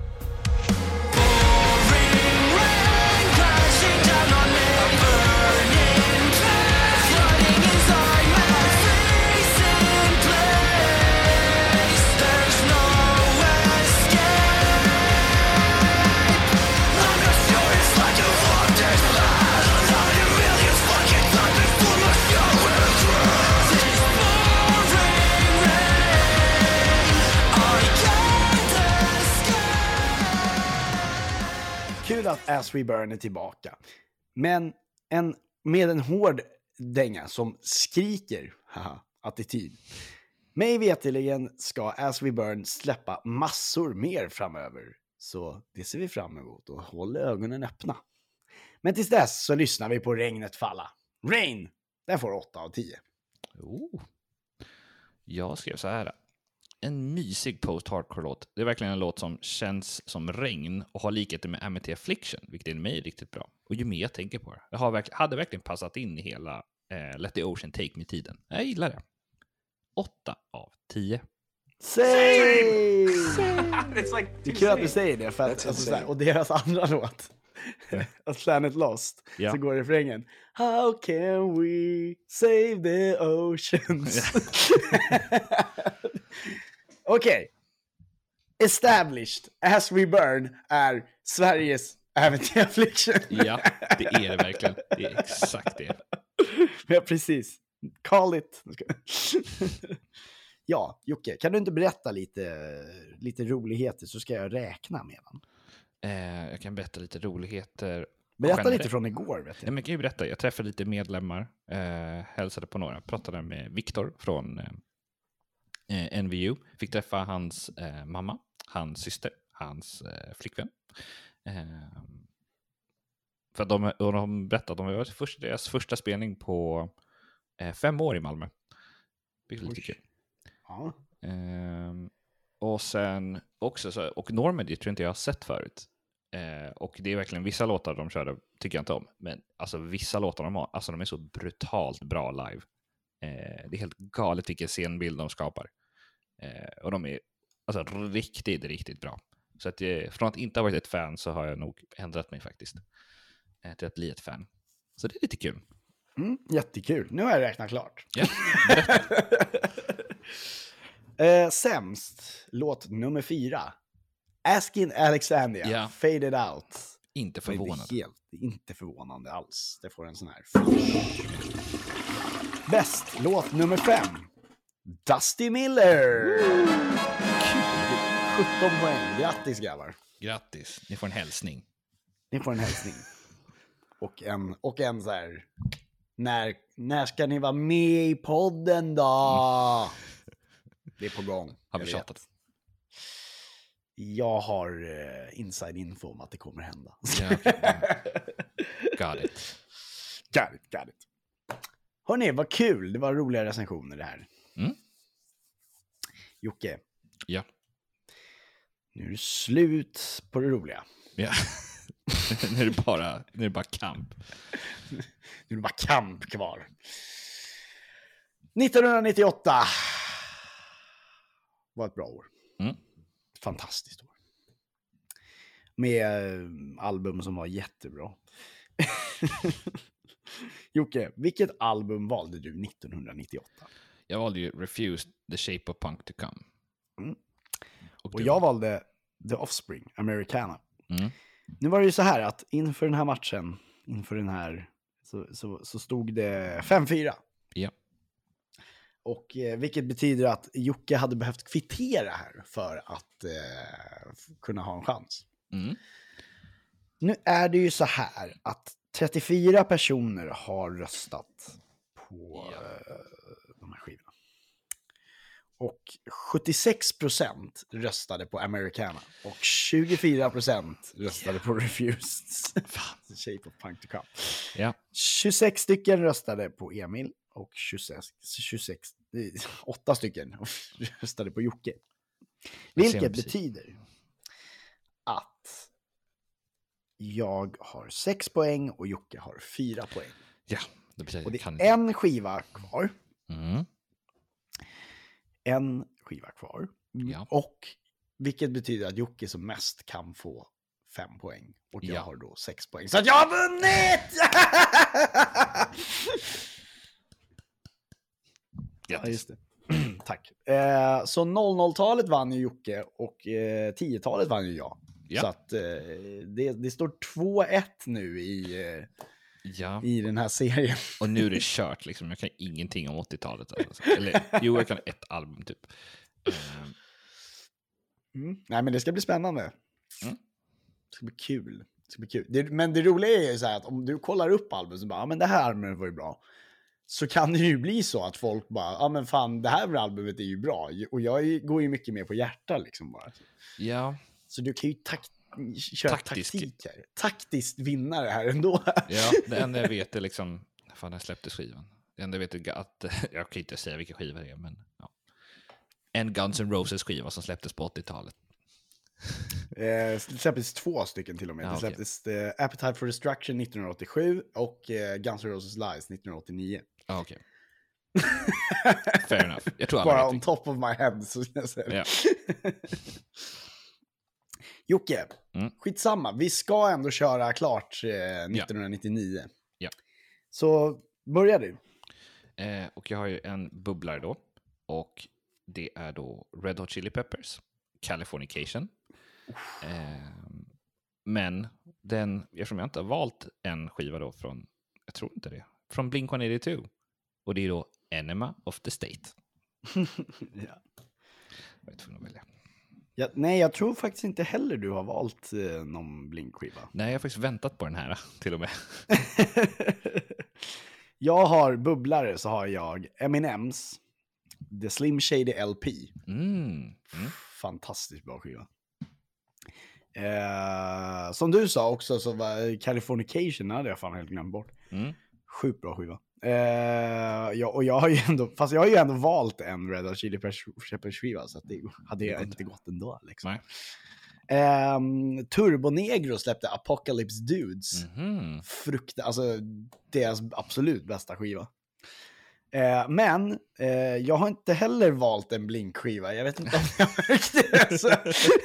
Kul att As We Burn är tillbaka. Men en, med en hård dänga som skriker, haha, attityd. Mig veteligen ska As We Burn släppa massor mer framöver. Så det ser vi fram emot och håll ögonen öppna. Men tills dess så lyssnar vi på Regnet falla. Rain, den får åtta av tio. Oh. Jag skrev så här. En mysig post-hardcore-låt. Det är verkligen en låt som känns som regn och har likheter med Amity Affliction, vilket är mig riktigt bra. Och ju mer jag tänker på det, det har verkl- hade verkligen passat in i hela eh, Let the Ocean Take Me-tiden. Jag gillar det. åtta av tio. Save! It's like Det är kul att du säger det, för att, alltså, så här, och deras andra låt, A Planet Lost, Ja. så går refrängen How can we save the oceans? Okej. Established, As We Burn är Sveriges Amity Affliction. Ja, det är det verkligen. Det är exakt det. Ja, precis. Call it. Ja, Jocke, kan du inte berätta lite, lite roligheter så ska jag räkna med dem. Eh, jag kan berätta lite roligheter. Berätta Generellt. lite från igår, vet Ja, jag. men jag kan ju berätta. Jag träffade lite medlemmar, eh, hälsade på några, pratade med Viktor från eh, N V U. Fick träffa hans eh, mamma, hans syster, hans eh, flickvän. Eh, för att de, och de berättade att de var först, deras första spelning på eh, fem år i Malmö. Vilket är lite kul. Ja. Eh, och sen också så, och Normandy tror jag inte jag har sett förut. Eh, och det är verkligen vissa låtar de körde tycker jag inte om. Men alltså vissa låtar de har, alltså de är så brutalt bra live. Eh, det är helt galet vilken scenbild de skapar. Eh, och de är alltså riktigt, riktigt bra. Så att eh, från att inte ha varit ett fan så har jag nog ändrat mig faktiskt. Eh, till att bli ett fan. Så det är lite kul. Mm, jättekul. Nu har jag räknat klart. Ja. eh, sämst, låt nummer fyra. Askin Alexandria, Ja. Faded Out. Inte Det är förvånad. Inte, helt, inte förvånande alls. Det får en sån här. Bäst, låt nummer fem. Dusty Miller. sjutton poäng. Grattis grabbar. Grattis, ni får en hälsning. Ni får en hälsning. Och en, och en så här. När, när ska ni vara med i podden då? Det är på gång. Har vi jag vet. tjatat? Jag har uh, inside info om att det kommer hända. Ja, okay. Got it. Got it, got it. Hörrni, vad kul. Det var roliga recensioner det här. Mm. Jocke, Ja. nu är det slut på det roliga. Ja. nu, är det bara, nu är det bara kamp. Nu är det bara kamp kvar. nittonhundranittioåtta var ett bra år. Mm. Fantastiskt år. Med eh, album som var jättebra. Jocke, vilket album valde du nittonhundranittioåtta? Jag valde ju Refused, The Shape of Punk to Come. Mm. Och, Och du? jag valde The Offspring, Americana. Mm. Nu var det ju så här att inför den här matchen, inför den här, så, så, så stod det fem fyra. Ja. Och eh, vilket betyder att Jocke hade behövt kvittera här för att eh, kunna ha en chans. Mm. Nu är det ju så här att trettiofyra personer har röstat på Ja. eh, de här skivorna. Och sjuttiosex procent röstade på Americana och tjugofyra procent röstade på Refused. The Shape of Punk to Come. Ja. tjugosex stycken röstade på Emil och tjugosex, tjugosex, åtta stycken och röstade på Jocke. Jag ser Vilket precis. betyder att jag har sex poäng och Jocke har fyra poäng. Ja, det betyder Och att det jag kan är inte. en skiva kvar. Mm. En skiva kvar. Ja. Och vilket betyder att Jocke som mest kan få fem poäng. Och jag Ja. har då sex poäng. Så att jag har vunnit! Ja, Grattis. just det. Tack. Eh, så noll noll-talet vann ju Jocke och eh, tio-talet vann ju jag. Ja. Så att eh, det, det står två ett nu i, eh, Ja, i den här serien. och nu är det kört liksom. Jag kan ingenting om åttiotalet. Alltså. Eller, jo, jag kan ett album typ. Eh, Mm. Nej, men det ska bli spännande. Mm. Det ska bli kul. Det ska bli kul. Det, men det roliga är ju så här att om du kollar upp album så bara, ja men det här albumet var ju bra. Så kan det ju bli så att folk bara, ja men fan det här albumet är ju bra. Och jag är, går ju mycket mer på hjärta liksom bara. ja, Så du kan ju tak- köra Taktisk. taktik här. Taktiskt vinna det här ändå. ja, det enda jag vet är liksom, fan jag släppte skivan. Det enda jag vet är att, jag kan inte säga vilka skivor det är, men ja. En Guns N' Roses skiva som släpptes på åttiotalet. Eh, det släpptes två stycken till och med. Ja, det okej. släpptes eh, Appetite for Destruction nittonhundraåttiosju och eh, Guns N' Roses Lies nittonhundraåttionio. Ja, okej. Fair enough. Jag tror alla Bara vet on vilka. top of my head så ska jag säga. Ja. Jocke, Mm. skitsamma. Vi ska ändå köra klart eh, nittonhundranittionio. Ja. Så börjar du. Eh, och jag har ju en bubblare då. Och det är då Red Hot Chili Peppers, Californication. Eh, men den, eftersom jag inte har valt en skiva då från, jag tror inte det, från Blink one eighty-two. Och det är då Enema of the State. Ja. Jag är tvungen att välja. Ja, nej, jag tror faktiskt inte heller du har valt eh, någon Blink-skiva. Nej, jag har faktiskt väntat på den här till och med. Jag har bubblare så har jag Eminems The Slim Shady L P. Mm. Mm. Fantastiskt bra skiva. Eh, som du sa också så var Californication, hade jag fan helt glömt bort. Mm. Sjukt bra skiva. Eh, ja, och jag har ju ändå, fast jag har ju ändå valt en Red Hot Chili Peppers skiva så att det hade jag inte gått ändå. Liksom. Nej. Eh, Turbo Negro släppte Apocalypse Dudes. Mhm. Frukta, alltså deras absolut bästa skiva. Eh, men eh, jag har inte heller valt en Blink-skiva. Jag vet inte om jag märkte det. Så,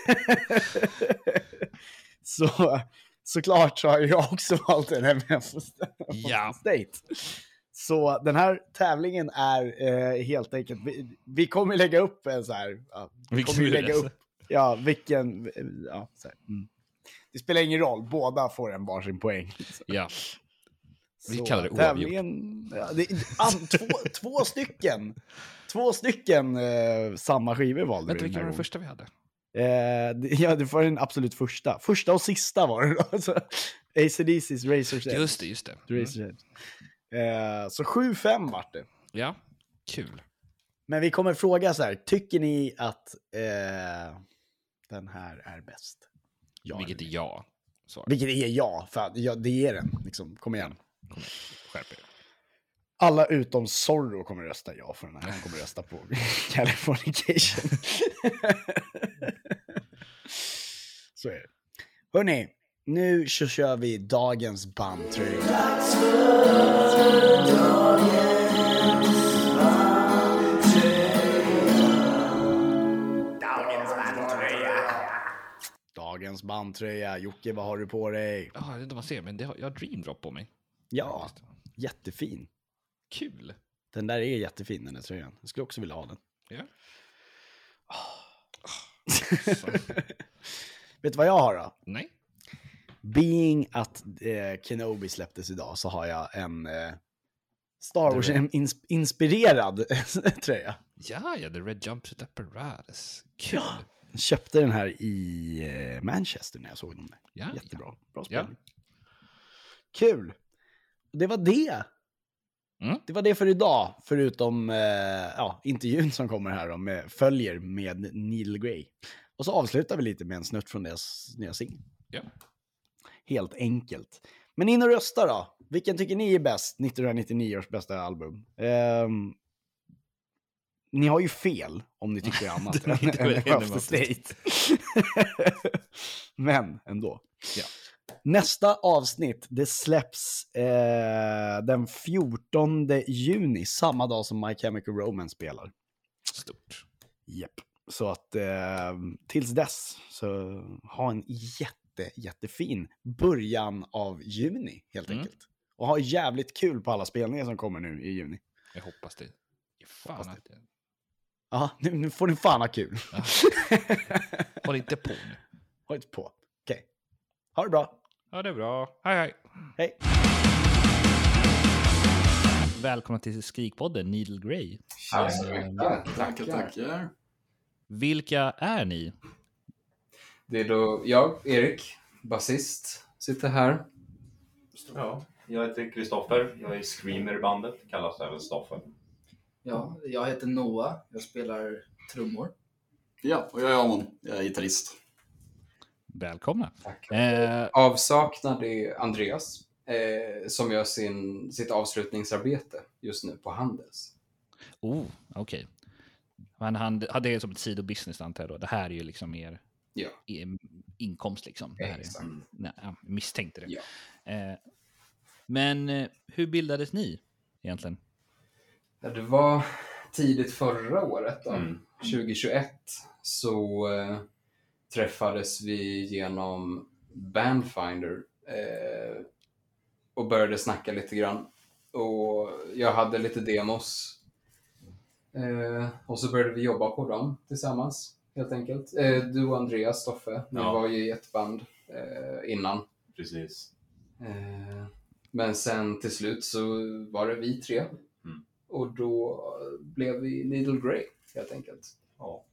så såklart så har jag också valt en M F Ja. State. Så den här tävlingen är eh, helt enkelt, vi, vi kommer lägga upp en så här, ja, vi Vilken kommer ju är det? lägga upp, ja, vilken, ja, så här, mm. Det spelar ingen roll, båda får en varsin poäng. Ja. Vi Så kallar det tävlingen, ja, det, an, två, två stycken, två stycken eh, samma skivor valde Vänta, du vilken den var här den första vi hade? gången. Eh, det- ja, det var den absolut första. Första och sista var det då. Alltså, A C D C's Razor's Edge. Just det, just det. Mm. Razor's Edge. Eh, så sju fem vart det. Ja, kul. Men vi kommer fråga så här, tycker ni att eh, den här är bäst? Ja, Vilket är eller nej? ja. Svar. Vilket är ja, för att, ja, det är den. Liksom, kom igen. Kom igen, skärp er. Alla utom Zorro kommer rösta ja för den här. Han kommer rösta på Californication. Så är det. Hörrni, nu så kör vi dagens bandtröja. Dagens bandtröja. Dagens bandtröja. Jocke, vad har du på dig? Ja, jag vet inte vad man ser, men det har, jag har Dream Drop på mig. Ja, jättefin. Kul. Den där är jättefin, den där tröjan. Jag skulle också vilja ha den. Ja. Vet du vad jag har då? Nej. Being att eh, Kenobi släpptes idag så har jag en eh, Star Wars The Red- ins- inspirerad tröja. Ja, ja, The Red Jumpsuit Apparatus. Kul. Jag köpte den här i eh, Manchester när jag såg dem där. Ja, Jättebra. Bra Ja. spel. Kul. Det var det. Mm. Det var det för idag. Förutom eh, ja, intervjun som kommer här då, med följer med Neil Gray. Och så avslutar vi lite med en snutt från deras nya singel. Ja. Helt enkelt. Men in och rösta då. Vilken tycker ni är bäst? nittonhundranittionio års bästa album. Ehm, ni har ju fel om ni tycker annat Det är än inte än väl Head of ändå the State. Men ändå. Ja. Nästa avsnitt, det släpps eh, den fjortonde juni, samma dag som My Chemical Romance spelar. Stort. Japp. Så att eh, tills dess så ha en jätte, jättefin början av juni helt Mm. enkelt. Och ha jävligt kul på alla spelningar som kommer nu i juni. Jag hoppas det. Fan Hoppas det. att det. Ja, nu, nu får ni fan ha kul. Ja. Håll inte på nu. Ha inte på. Okej. Ha det bra. Ja, det är bra. Hej, hej. Hej. Välkomna till Skrikpodden, Needle Grey. Tackar, tackar, tackar. Vilka är ni? Det är då jag, Erik, basist, sitter här. Ja, jag heter Kristoffer. Jag är screamer i bandet. Kallas även Stoffer. Ja, jag heter Noah. Jag spelar trummor. Ja, och jag är Amon. Jag är gitarrist. Välkomna. Tack. Eh, Avsaknad är Andreas, eh, som gör sin, sitt avslutningsarbete just nu på Handels. oh, okej. Men han hade det som ett sidobusiness antar jag då. Det här är ju liksom mer Ja. i- inkomst liksom. Det här är, Exakt. nej, jag misstänkte det. Ja. Eh, men eh, hur bildades ni egentligen? Ja, det var tidigt förra året, då, Mm. tjugohundratjugoett, så eh, träffades vi genom Bandfinder eh, och började snacka lite grann. Och jag hade lite demos. Eh, och så började vi jobba på dem tillsammans, helt enkelt. Eh, du och Andreas, Stoffe, ni Ja. var ju i ett band eh, innan. Precis. Eh, men sen till slut så var det vi tre. Mm. Och då blev vi Needle Grey, helt enkelt. Ja.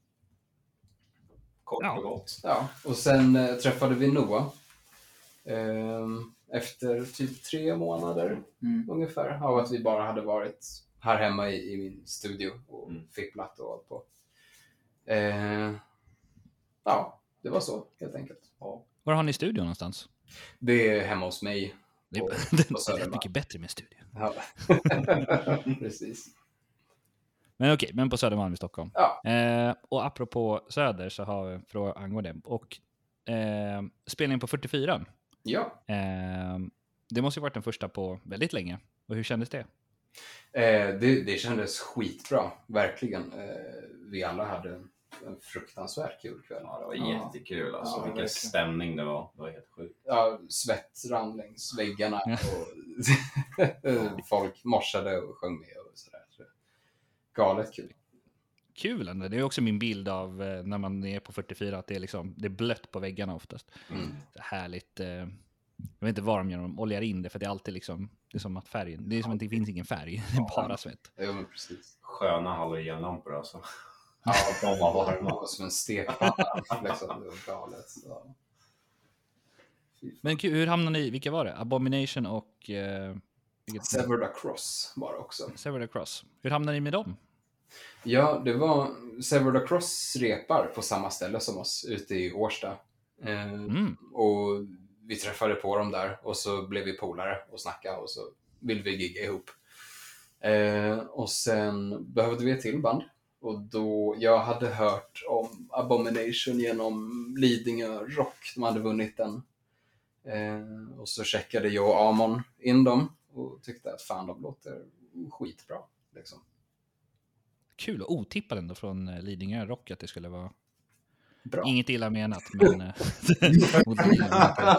Kort Ja. och gott. Ja, och sen eh, träffade vi Noah. Eh, efter typ tre månader Mm. ungefär av att vi bara hade varit här hemma i, i min studio och Mm. fipplat och hållit på. Eh, ja, det var så helt enkelt. Ja. Var har ni studion någonstans? Det är hemma hos mig. Det är, Och- det och är Södermalm. rätt mycket bättre med studio. Ja. Precis. Men okej, men på Södermalm i Stockholm. Ja. Eh, och apropå Söder så har vi en fråga angående det. Och eh, spelningen på fyrtiofyra. Ja. Eh, det måste ju varit den första på väldigt länge. Och hur kändes det? Eh, det, det kändes skitbra, verkligen. Eh, vi alla hade en fruktansvärt kul kväll. Ja, det var Ja. jättekul alltså. Ja, Vilken verkligen. stämning det var. Det var helt sjukt. Ja, svett rann längs väggarna och folk morsade och sjöng med och sådär. Så galet kul. Kul ändå. Det är också min bild av eh, när man är på fyrtiofyra. Att det är, liksom, det är blött på väggarna oftast. Mm. Så härligt. Eh, jag vet inte vad de gör. De oljar in det. För det är alltid liksom. Det är som att färgen. Det är som att det finns ingen färg. Det är bara svett. Ja, men precis. Sköna halogenlampor alltså. Ja, De var varma. ja, som en stekpanna. Liksom. Det var galet. Så. Men kul, hur hamnade ni? Vilka var det? Abomination och... Eh, vilket? Severed Across var det också. Severed Across. Hur hamnade ni med dem? Ja, det var Severed Across repar på samma ställe som oss ute i Årsta. Eh, Mm. Och vi träffade på dem där och så blev vi polare och snackade och så ville vi gigga ihop. Eh, och sen behövde vi ett till band. Och då, jag hade hört om Abomination genom Lidingö Rock. De hade vunnit den. Eh, och så checkade jag och Amon in dem och tyckte att fan, de låter skitbra. Liksom. Kul och otippat ändå från eh, Lidingö Rock att det skulle vara... Bra. Inget illa menat, men... eh, mot Lidingö.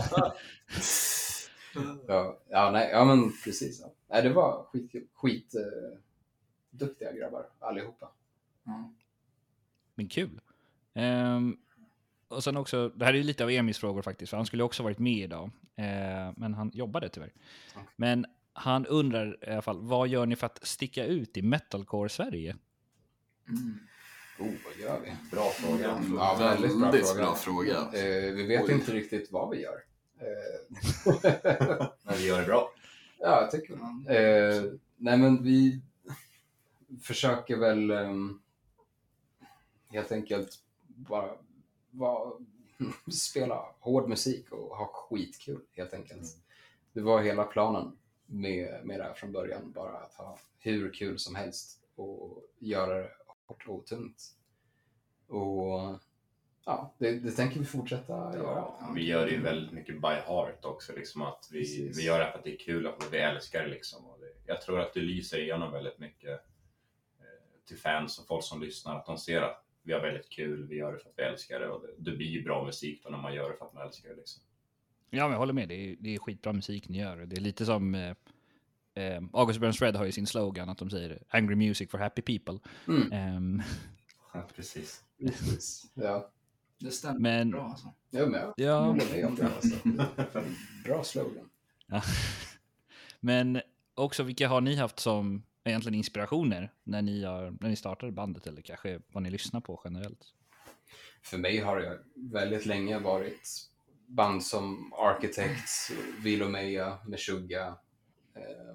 Ja, ja, nej, ja men precis. Ja. Nej, det var skitkul. Skit eh, duktiga grabbar allihopa. Men kul. Ehm, och sen också, det här är ju lite av Emis frågor faktiskt, för han skulle också varit med idag. Eh, men han jobbade tyvärr. Okej. Men han undrar i alla fall, vad gör ni för att sticka ut i metalcore-Sverige? Mm. Oh, vad gör vi? Bra fråga. Ja, väldigt bra Väldigt fråga. bra fråga. Eh, vi vet Oj. inte riktigt vad vi gör. Eh, Men vi gör det bra. ja, jag tycker eh, nej, men vi försöker väl ehm, helt enkelt bara, bara spela hård musik och ha skitkul, helt enkelt. Det var hela planen med, med det här från början. Bara att ha hur kul som helst och göra det hårt och tungt. Och ja, det, det tänker vi fortsätta göra. Vi gör det ju väldigt mycket by heart också, liksom att vi, vi gör det för att det är kul och vi älskar det liksom. Och det, jag tror att det lyser igenom väldigt mycket eh, till fans och folk som lyssnar, att de ser att vi har väldigt kul, vi gör det för att vi älskar det, och det, det blir ju bra musik då när man gör det för att man älskar det liksom. Ja, men jag håller med. Det är, det är skitbra musik ni gör. Det är lite som eh, eh, August Burns Red har ju sin slogan att de säger Angry music for happy people. Mm. Um, ja, precis. Precis. Ja. Det stämmer men, bra alltså. Jag med. Ja. Jag håller med om det. Alltså. Bra slogan. Ja. Men också, vilka har ni haft som egentligen inspirationer när ni, har, när ni startade bandet, eller kanske vad ni lyssnar på generellt? För mig har det väldigt länge varit band som Architects, Vilomeia, Meshuggah eh,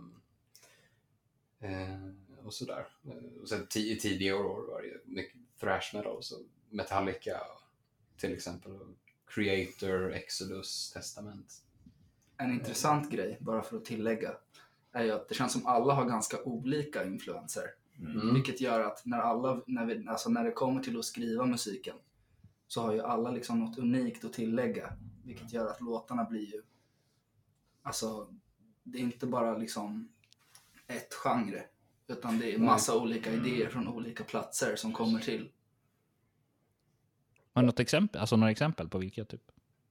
eh, och sådär. Och sen t- i tidigare år var det mycket thrash metal, så Metallica till exempel, Creator, Exodus, Testament. En intressant grej, bara för att tillägga, är ju att det känns som alla har ganska olika influenser. Mm. Vilket gör att när, alla, när, vi, alltså när det kommer till att skriva musiken så har ju alla liksom något unikt att tillägga. Vilket gör att låtarna blir ju... Alltså, det är inte bara liksom ett genre. Utan det är massa olika idéer från olika platser som kommer till. Har något exempel? Alltså några exempel på vilka typ?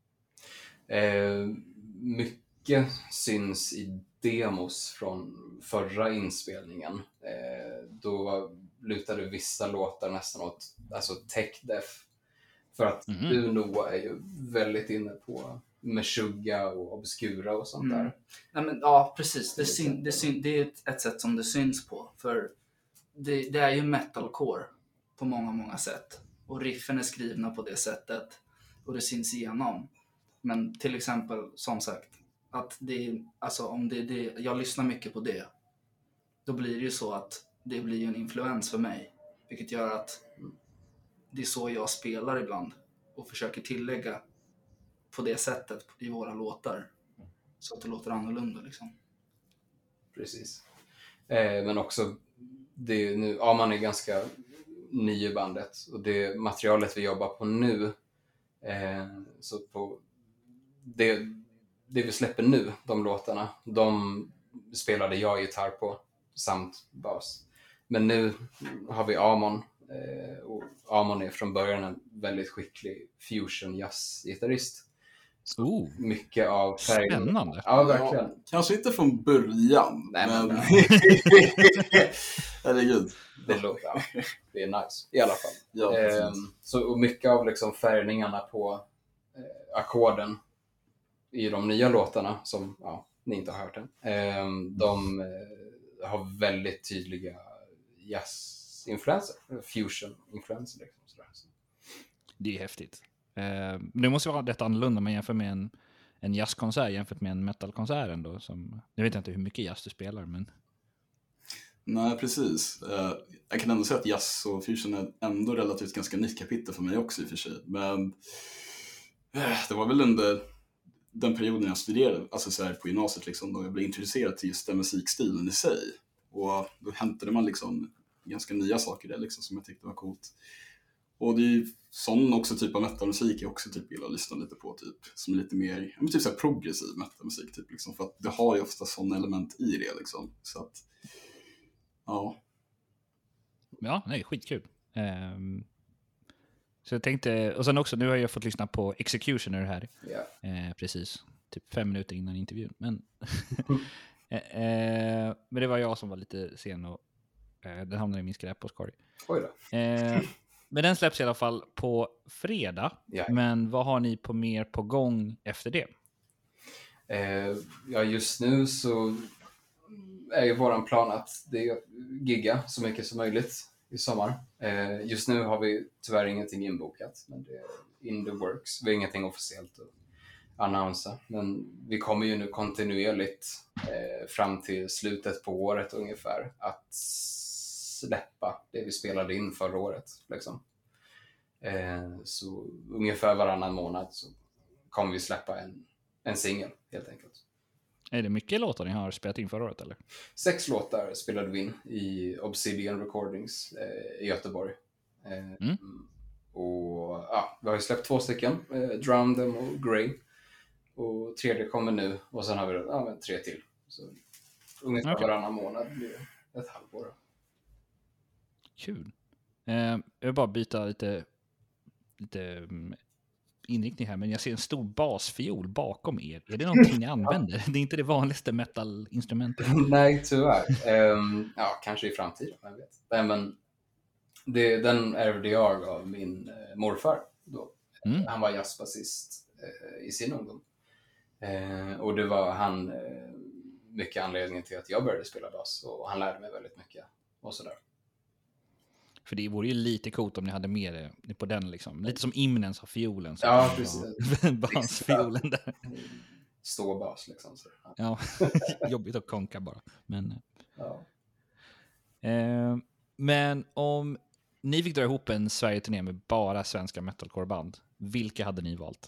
Eh, mycket syns i demos från förra inspelningen. Eh, då lutade vissa låtar nästan åt alltså tech death. För att Mhm. du, Noah, är ju väldigt inne på Meshuggah och Obscura och sånt Mm. där. Nej, men, ja, precis. Det, syn, det, syn, det är ett, ett sätt som det syns på. För det, det är ju metalcore på många, många sätt. Och riffen är skrivna på det sättet. Och det syns igenom. Men till exempel, som sagt, att det är, alltså om det, det, jag lyssnar mycket på det. Då blir det ju så att det blir ju en influens för mig. Vilket gör att det är så jag spelar ibland. Och försöker tillägga på det sättet i våra låtar. Så att det låter annorlunda liksom. Precis. Eh, men också, det är nu, ja, man är ganska ny i bandet. Och det materialet vi jobbar på nu, eh, så på det, det vi släpper nu, de låtarna, de spelade jag gitarr på samt bas. Men nu har vi Amon, eh, och Amon är från början en väldigt skicklig fusion jazz-gitarrist. Oh, Mycket av färg. spännande. Ja, verkligen. Ja, kanske inte från början, Nej, men- men... Herregud. Det låter, ja, det är nice i alla fall. Ja, Ehm, precis. så, och mycket av liksom färgningarna på eh, ackorden i de nya låtarna, som ja, ni inte har hört än, ehm, de eh, har väldigt tydliga jazz-influenser, fusion-influenser. Liksom, sådär. Så. Det är häftigt. Eh, det måste vara rätt annorlunda om man jämför med en, en jazzkonsert jämfört med en metalkonsert ändå. Som, jag vet inte hur mycket jazz du spelar, men... Nej, precis. Eh, jag kan ändå säga att jazz och fusion är ändå relativt ganska nytt kapitel för mig också i och för sig. Men eh, det var väl under den perioden jag studerade, alltså så här på gymnasiet liksom, då jag blev introducerad till just den musikstilen i sig. Och då hämtade man liksom ganska nya saker där liksom, som jag tyckte var coolt. Och det är ju sån också typ av metalmusik jag också typ gillar att lyssna lite på, typ, som är lite mer, ja, men typ så här progressiv metalmusik typ, liksom, för att det har ju ofta sådana element i det liksom. Så att, ja. Ja, nej, skitkul. Um, så jag tänkte, och sen också, nu har jag fått lyssna på Executioner här. Ja. Eh, precis, typ fem minuter innan intervjun. Men, eh, eh, men det var jag som var lite sen och eh, den hamnade i min skräpposkorg. Oj då. Eh, men den släpps i alla fall på fredag. Ja. Men vad har ni på mer på gång efter det? Eh, ja, just nu så är ju våran plan att det är gigga så mycket som möjligt i sommar. Eh, just nu har vi tyvärr ingenting inbokat, men det är in the works. Vi har ingenting officiellt att annonsa, men vi kommer ju nu kontinuerligt eh, fram till slutet på året ungefär att släppa det vi spelade in förra året. Liksom. Eh, så ungefär varannan månad så kommer vi släppa en, en singel helt enkelt. Är det mycket låtar ni har spelat in förra året eller? Sex låtar spelade vi in i Obsidian Recordings eh, i Göteborg. Eh, Mm. Och ja, vi har ju släppt två stycken, eh, Drown Them och Grey. Och tredje kommer nu, och sen har vi ja, men tre till. Så ungefär Okej. varannan månad blir det ett halvår. Kul. Eh, jag vill bara byta lite, lite mm, inriktning här, men jag ser en stor basfiol bakom er. Är det någonting ni använder? Det är inte det vanligaste metal-instrumentet. Nej, tyvärr. Um, ja, kanske i framtiden, jag vet. Nej, men det, den ärvde jag av min eh, morfar då. Mm. Han var jazzbasist eh, i sin ungdom. Eh, och det var han eh, mycket anledningen till att jag började spela bas, och han lärde mig väldigt mycket och sådär. För det vore ju lite coolt om ni hade med det på den liksom. Lite som Imminence har fiolen. Så Ja, kan det precis. vara basfiolen där. Ståbas liksom. Så. Ja, jobbigt att konka bara. Men, Ja. eh, men om ni fick dra ihop en Sverige-turné med bara svenska metalcore-band, vilka hade ni valt?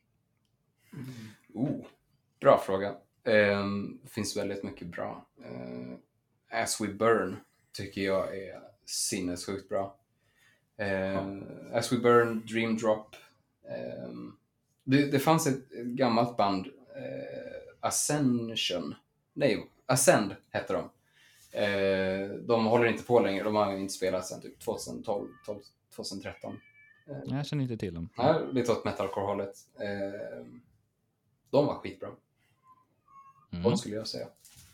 Oh, bra fråga. Eh, finns väldigt mycket bra. Eh, As We Burn tycker jag är sinnessjukt bra. Eh, As We Burn, Dream Drop. Eh, det, det fanns ett, ett gammalt band, eh, Ascension. Nej, Ascend heter de. Eh, de håller inte på längre. De har inte spelat sedan typ tjugotolv, tjugotretton. Eh, Jag känner inte till dem. Nej, lite åt metalcore-hållet. Eh, de var skitbra. Mm. De skulle jag säga.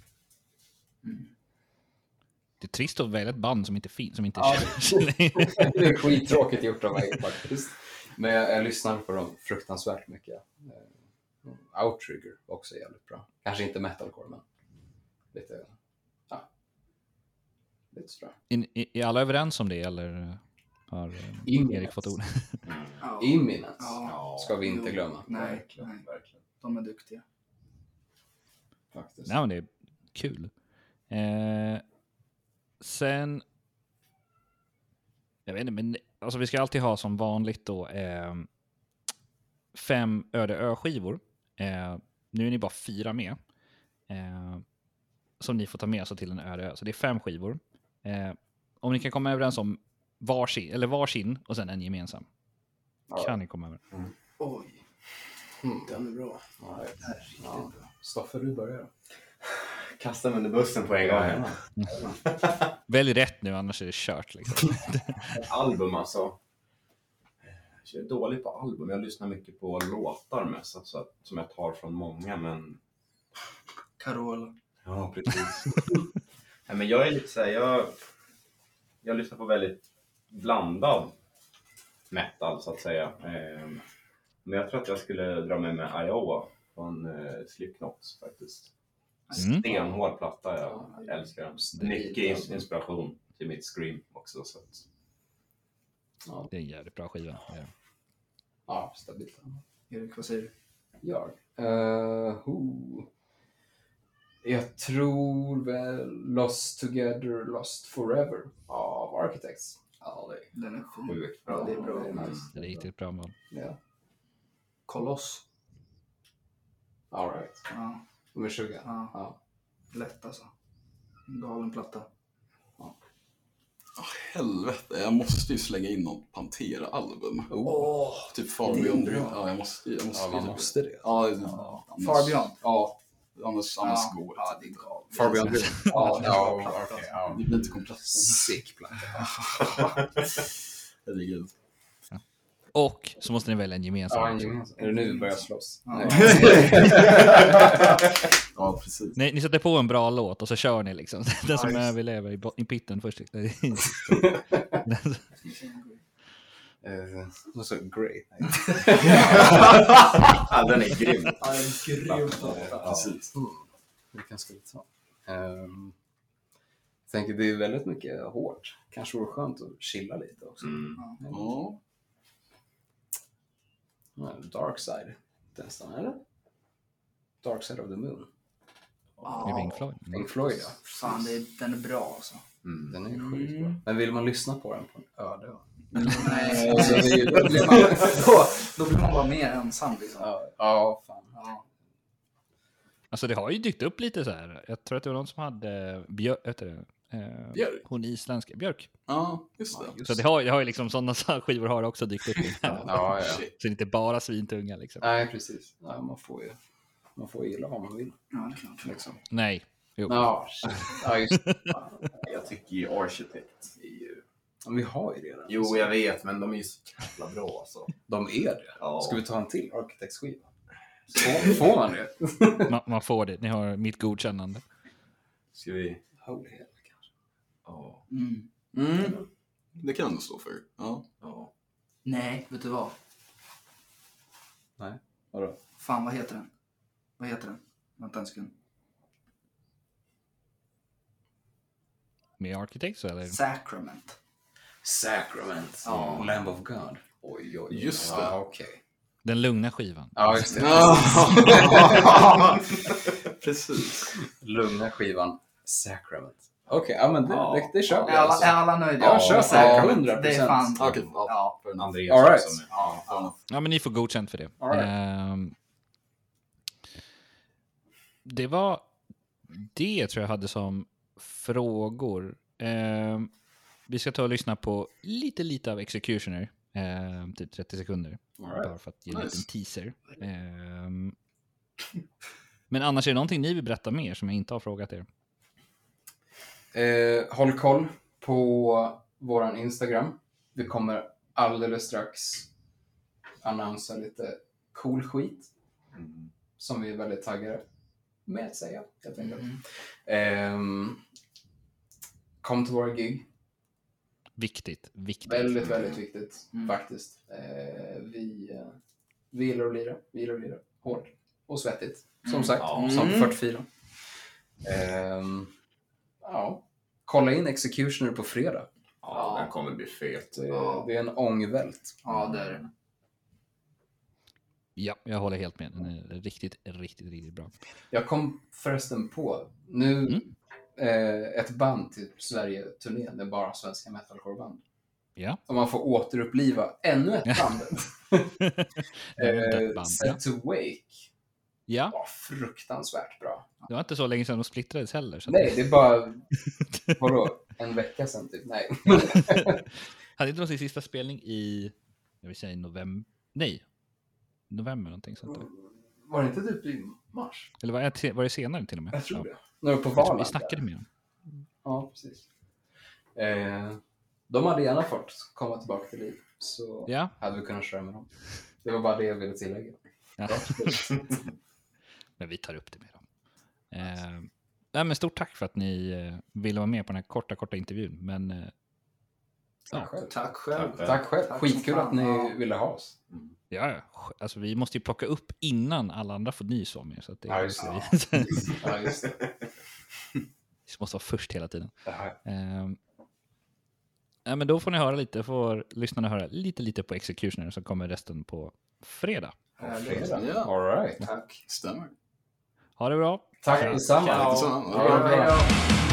Det är trist att välja ett band som inte finns, som inte Ja, känner längre. det är skittråkigt gjort av mig faktiskt. Men jag, jag lyssnar på dem fruktansvärt mycket. Eh, Outrigger också är jävligt bra. Kanske inte metalcore, men lite, ja, lite sådär. Är, är alla överens om det, eller har eh, Imminence. Erik fått ord? Ja. Imminence Ja. ska vi inte Jo. glömma. Nej, Verkligen, nej. verkligen. De är duktiga. Faktiskt. Nej, men det är kul. Eh, sen... Jag vet inte, men alltså, vi ska alltid ha som vanligt då eh, fem Öde Ö-skivor. Eh, nu är ni bara fyra med. Eh, som ni får ta med sig till en Öde Ö. Så det är fem skivor. Eh, om ni kan komma överens om varsin, eller varsin och sen en gemensam. Ja. Kan ni komma över? Oj, Mm. den är bra. Ja, Den är riktigt ja. bra. Stoffe, du börjar. Kasta mig under bussen på en gång. Ja, Välj rätt nu, annars är det kört. Liksom. Album alltså. Jag är dålig på album. Jag lyssnar mycket på låtar mest, alltså, som jag tar från många, men... Carola. Ja, precis. Nej, men jag är lite så här, jag, jag lyssnar på väldigt blandad metal, så att säga. Ehm, men jag tror att jag skulle dra med mig Iowa från eh, Slipknot faktiskt. Mm. Stenhård platta, jag Ja, älskar den. stabil, Mycket alltså. inspiration till mitt Scream också. Så att... Ja, Det är en jävligt bra skiva. Det är det. ja, stabilt. Erik, vad säger du? Jag? Uh, who? Jag tror väl Lost Together, Lost Forever av Architects. Ja, det Den är fin. Sjukt Ja, bra. det är bra. Det är nice. Det är riktigt bra val. Ja, Koloss. all right. Ja, Nummer tjugo. Ja. Ja. lätt alltså. En galen platta. Helvete, jag måste ju slänga in något Pantera-album. Oh. Typ Far Beyond. Ja, jag måste, jag måste, Ja, man måste det. Ja, Ja. annars- Far Beyond. Ja, annars, annars Ja. går det. Ja, det är galet. Far Beyond. Ja, ja, Ja, okej. Ja. Det blir inte komplett. Sick platta. Herregud. Och så måste ni välja en gemensam. Ja, en gemensam. Är det nu vi börjar slåss? Ja. Nej. Ja, precis. Nej, ni sätter på en bra låt och så kör ni liksom. Den som Ja, just. överlever i, bo- i pitten först. Eh, Vad sa du? Grey? Ja, den är grym. Ja, en grym platta. Ja, Precis. Mm. Vilken ska vi ta? Um, jag tänker det är väldigt mycket hårt. Kanske vore skönt att chilla lite också. Mm. Ja. Ja, Dark Side. Nästan, eller? Dark Side of the Moon. Med Pink Floyd. Pink Floyd, ja. Fan, det är, den är bra alltså. Mm, den är ju sjukt bra. Men vill man lyssna på den på en öde ö? Nej, Alltså, det är ju- då, blir man, då, då blir man bara mer ensam liksom. Ja, ja, fan. Ja. Alltså det har ju dykt upp lite så här. Jag tror att det var någon som hade björ, vet du, eh, Björk? hon isländska Björk. Ja, just det. Så det har, det har ju liksom sådana skivor har också dykt upp. Ja, ja. Så det är inte bara svintunga liksom. Nej, precis. Ja, man får ju man får gilla vad man vill. Ja, det är klart. Liksom. Nej. Jo. Ja, shit. Ja, just det. Jag tycker ju Architect är ju... Men vi har ju det redan. Jo, jag vet, men de är ju så jävla bra alltså. De är det. Ja. Ska vi ta en till Architects-skiva? Får, får man det? Man, man får det. Ni har mitt godkännande. Ska vi... Holy hell, kanske. Ja. Mm. Mm. Det kan du stå för. Ja. Ja. Nej, vet du vad? Nej, vadå? Fan, vad heter den? Vad heter den? Vänta en sekund. Med Architects eller? Sacrament. Sacrament. Ja. Lamb of God. Oj, oj. Just det. Ja, okej. Den lugna skivan. Ja, just det. Precis. Lugna skivan. Sacrament. Okej, ja men det, Ja. det, det kör vi Är alla, alltså. är alla nöjda? Ja, kör Sacrament. hundra procent. Det är fan... Okej, ja. Ja. För en Andreas All right. också. Ja, ja. Ja, men ni får godkänt för det. All right. Ehm, det var det tror jag hade som frågor. Ehm, vi ska ta och lyssna på lite, lite av Executioner. Ehm, typ trettio sekunder. All right. Bara för att ge en Nice. liten teaser. Ehm, men annars är det någonting ni vill berätta mer som jag inte har frågat er. Eh, håll koll på våran Instagram. Vi kommer alldeles strax annonsera lite cool skit Mm. som vi är väldigt taggade med att säga, helt enkelt. Mm. Ehm, kom till våra gig. Viktigt, viktigt. Väldigt, väldigt viktigt Mm. faktiskt. Eh, vi, eh, vi gillar att lira. Vi gillar att lira hårt och svettigt. Som Mm. sagt, Ja. som Mm. fyrtiofyra. Ehm, ja. Kolla in Executioner på fredag. Ja, den kommer bli fet. Det, Ja. det är en ångvält. Ja, det är det. Ja, jag håller helt med. Den är riktigt, riktigt, riktigt bra. Jag kom förresten på nu Mm. eh, ett band till Sverige-turnén. Det är bara svenska metalcore-band. Ja. Och man får återuppliva ännu ett band. Det är ett eh, band, Set ja. to Wake Ja, var fruktansvärt bra. det var inte så länge sedan de splittrades heller. Så att- Nej, det är bara vadå, en vecka sedan typ. Nej. Hade inte de sin sista spelning i, jag vill säga i november, nej, november någonting sånt där. Var det inte typ i mars? Eller var det, var det senare till och med? Jag tror Ja. det. När du på Jag tror Valand. vi snackade med dem. Ja, precis. Eh, de hade gärna fått komma tillbaka till liv. Så Ja. hade vi kunnat köra med dem. Det var bara det jag ville tillägga. Ja. Men vi tar upp det med dem. Eh, nej, men stort tack för att ni eh, ville vara med på den här korta, korta intervjun. Men eh, Tack Ja. själv. Tack själv. Tack. Tack själv. Tack Skitkul som fan. att ni Ja. ville ha oss. ja, ja, alltså, vi måste ju plocka upp innan alla andra får nys om er. Så att det, Ja, just det. Ja, just det. Vi måste vara först hela tiden. Jaha. Eh, nej, men då får ni höra lite, får lyssnarna höra lite, lite på Executioner, så kommer resten på fredag. Fredag. Ja. All right. Tack. Stämmer. Ha det bra. Tack detsamma. Tack detsamma. Ha det bra. Hej då.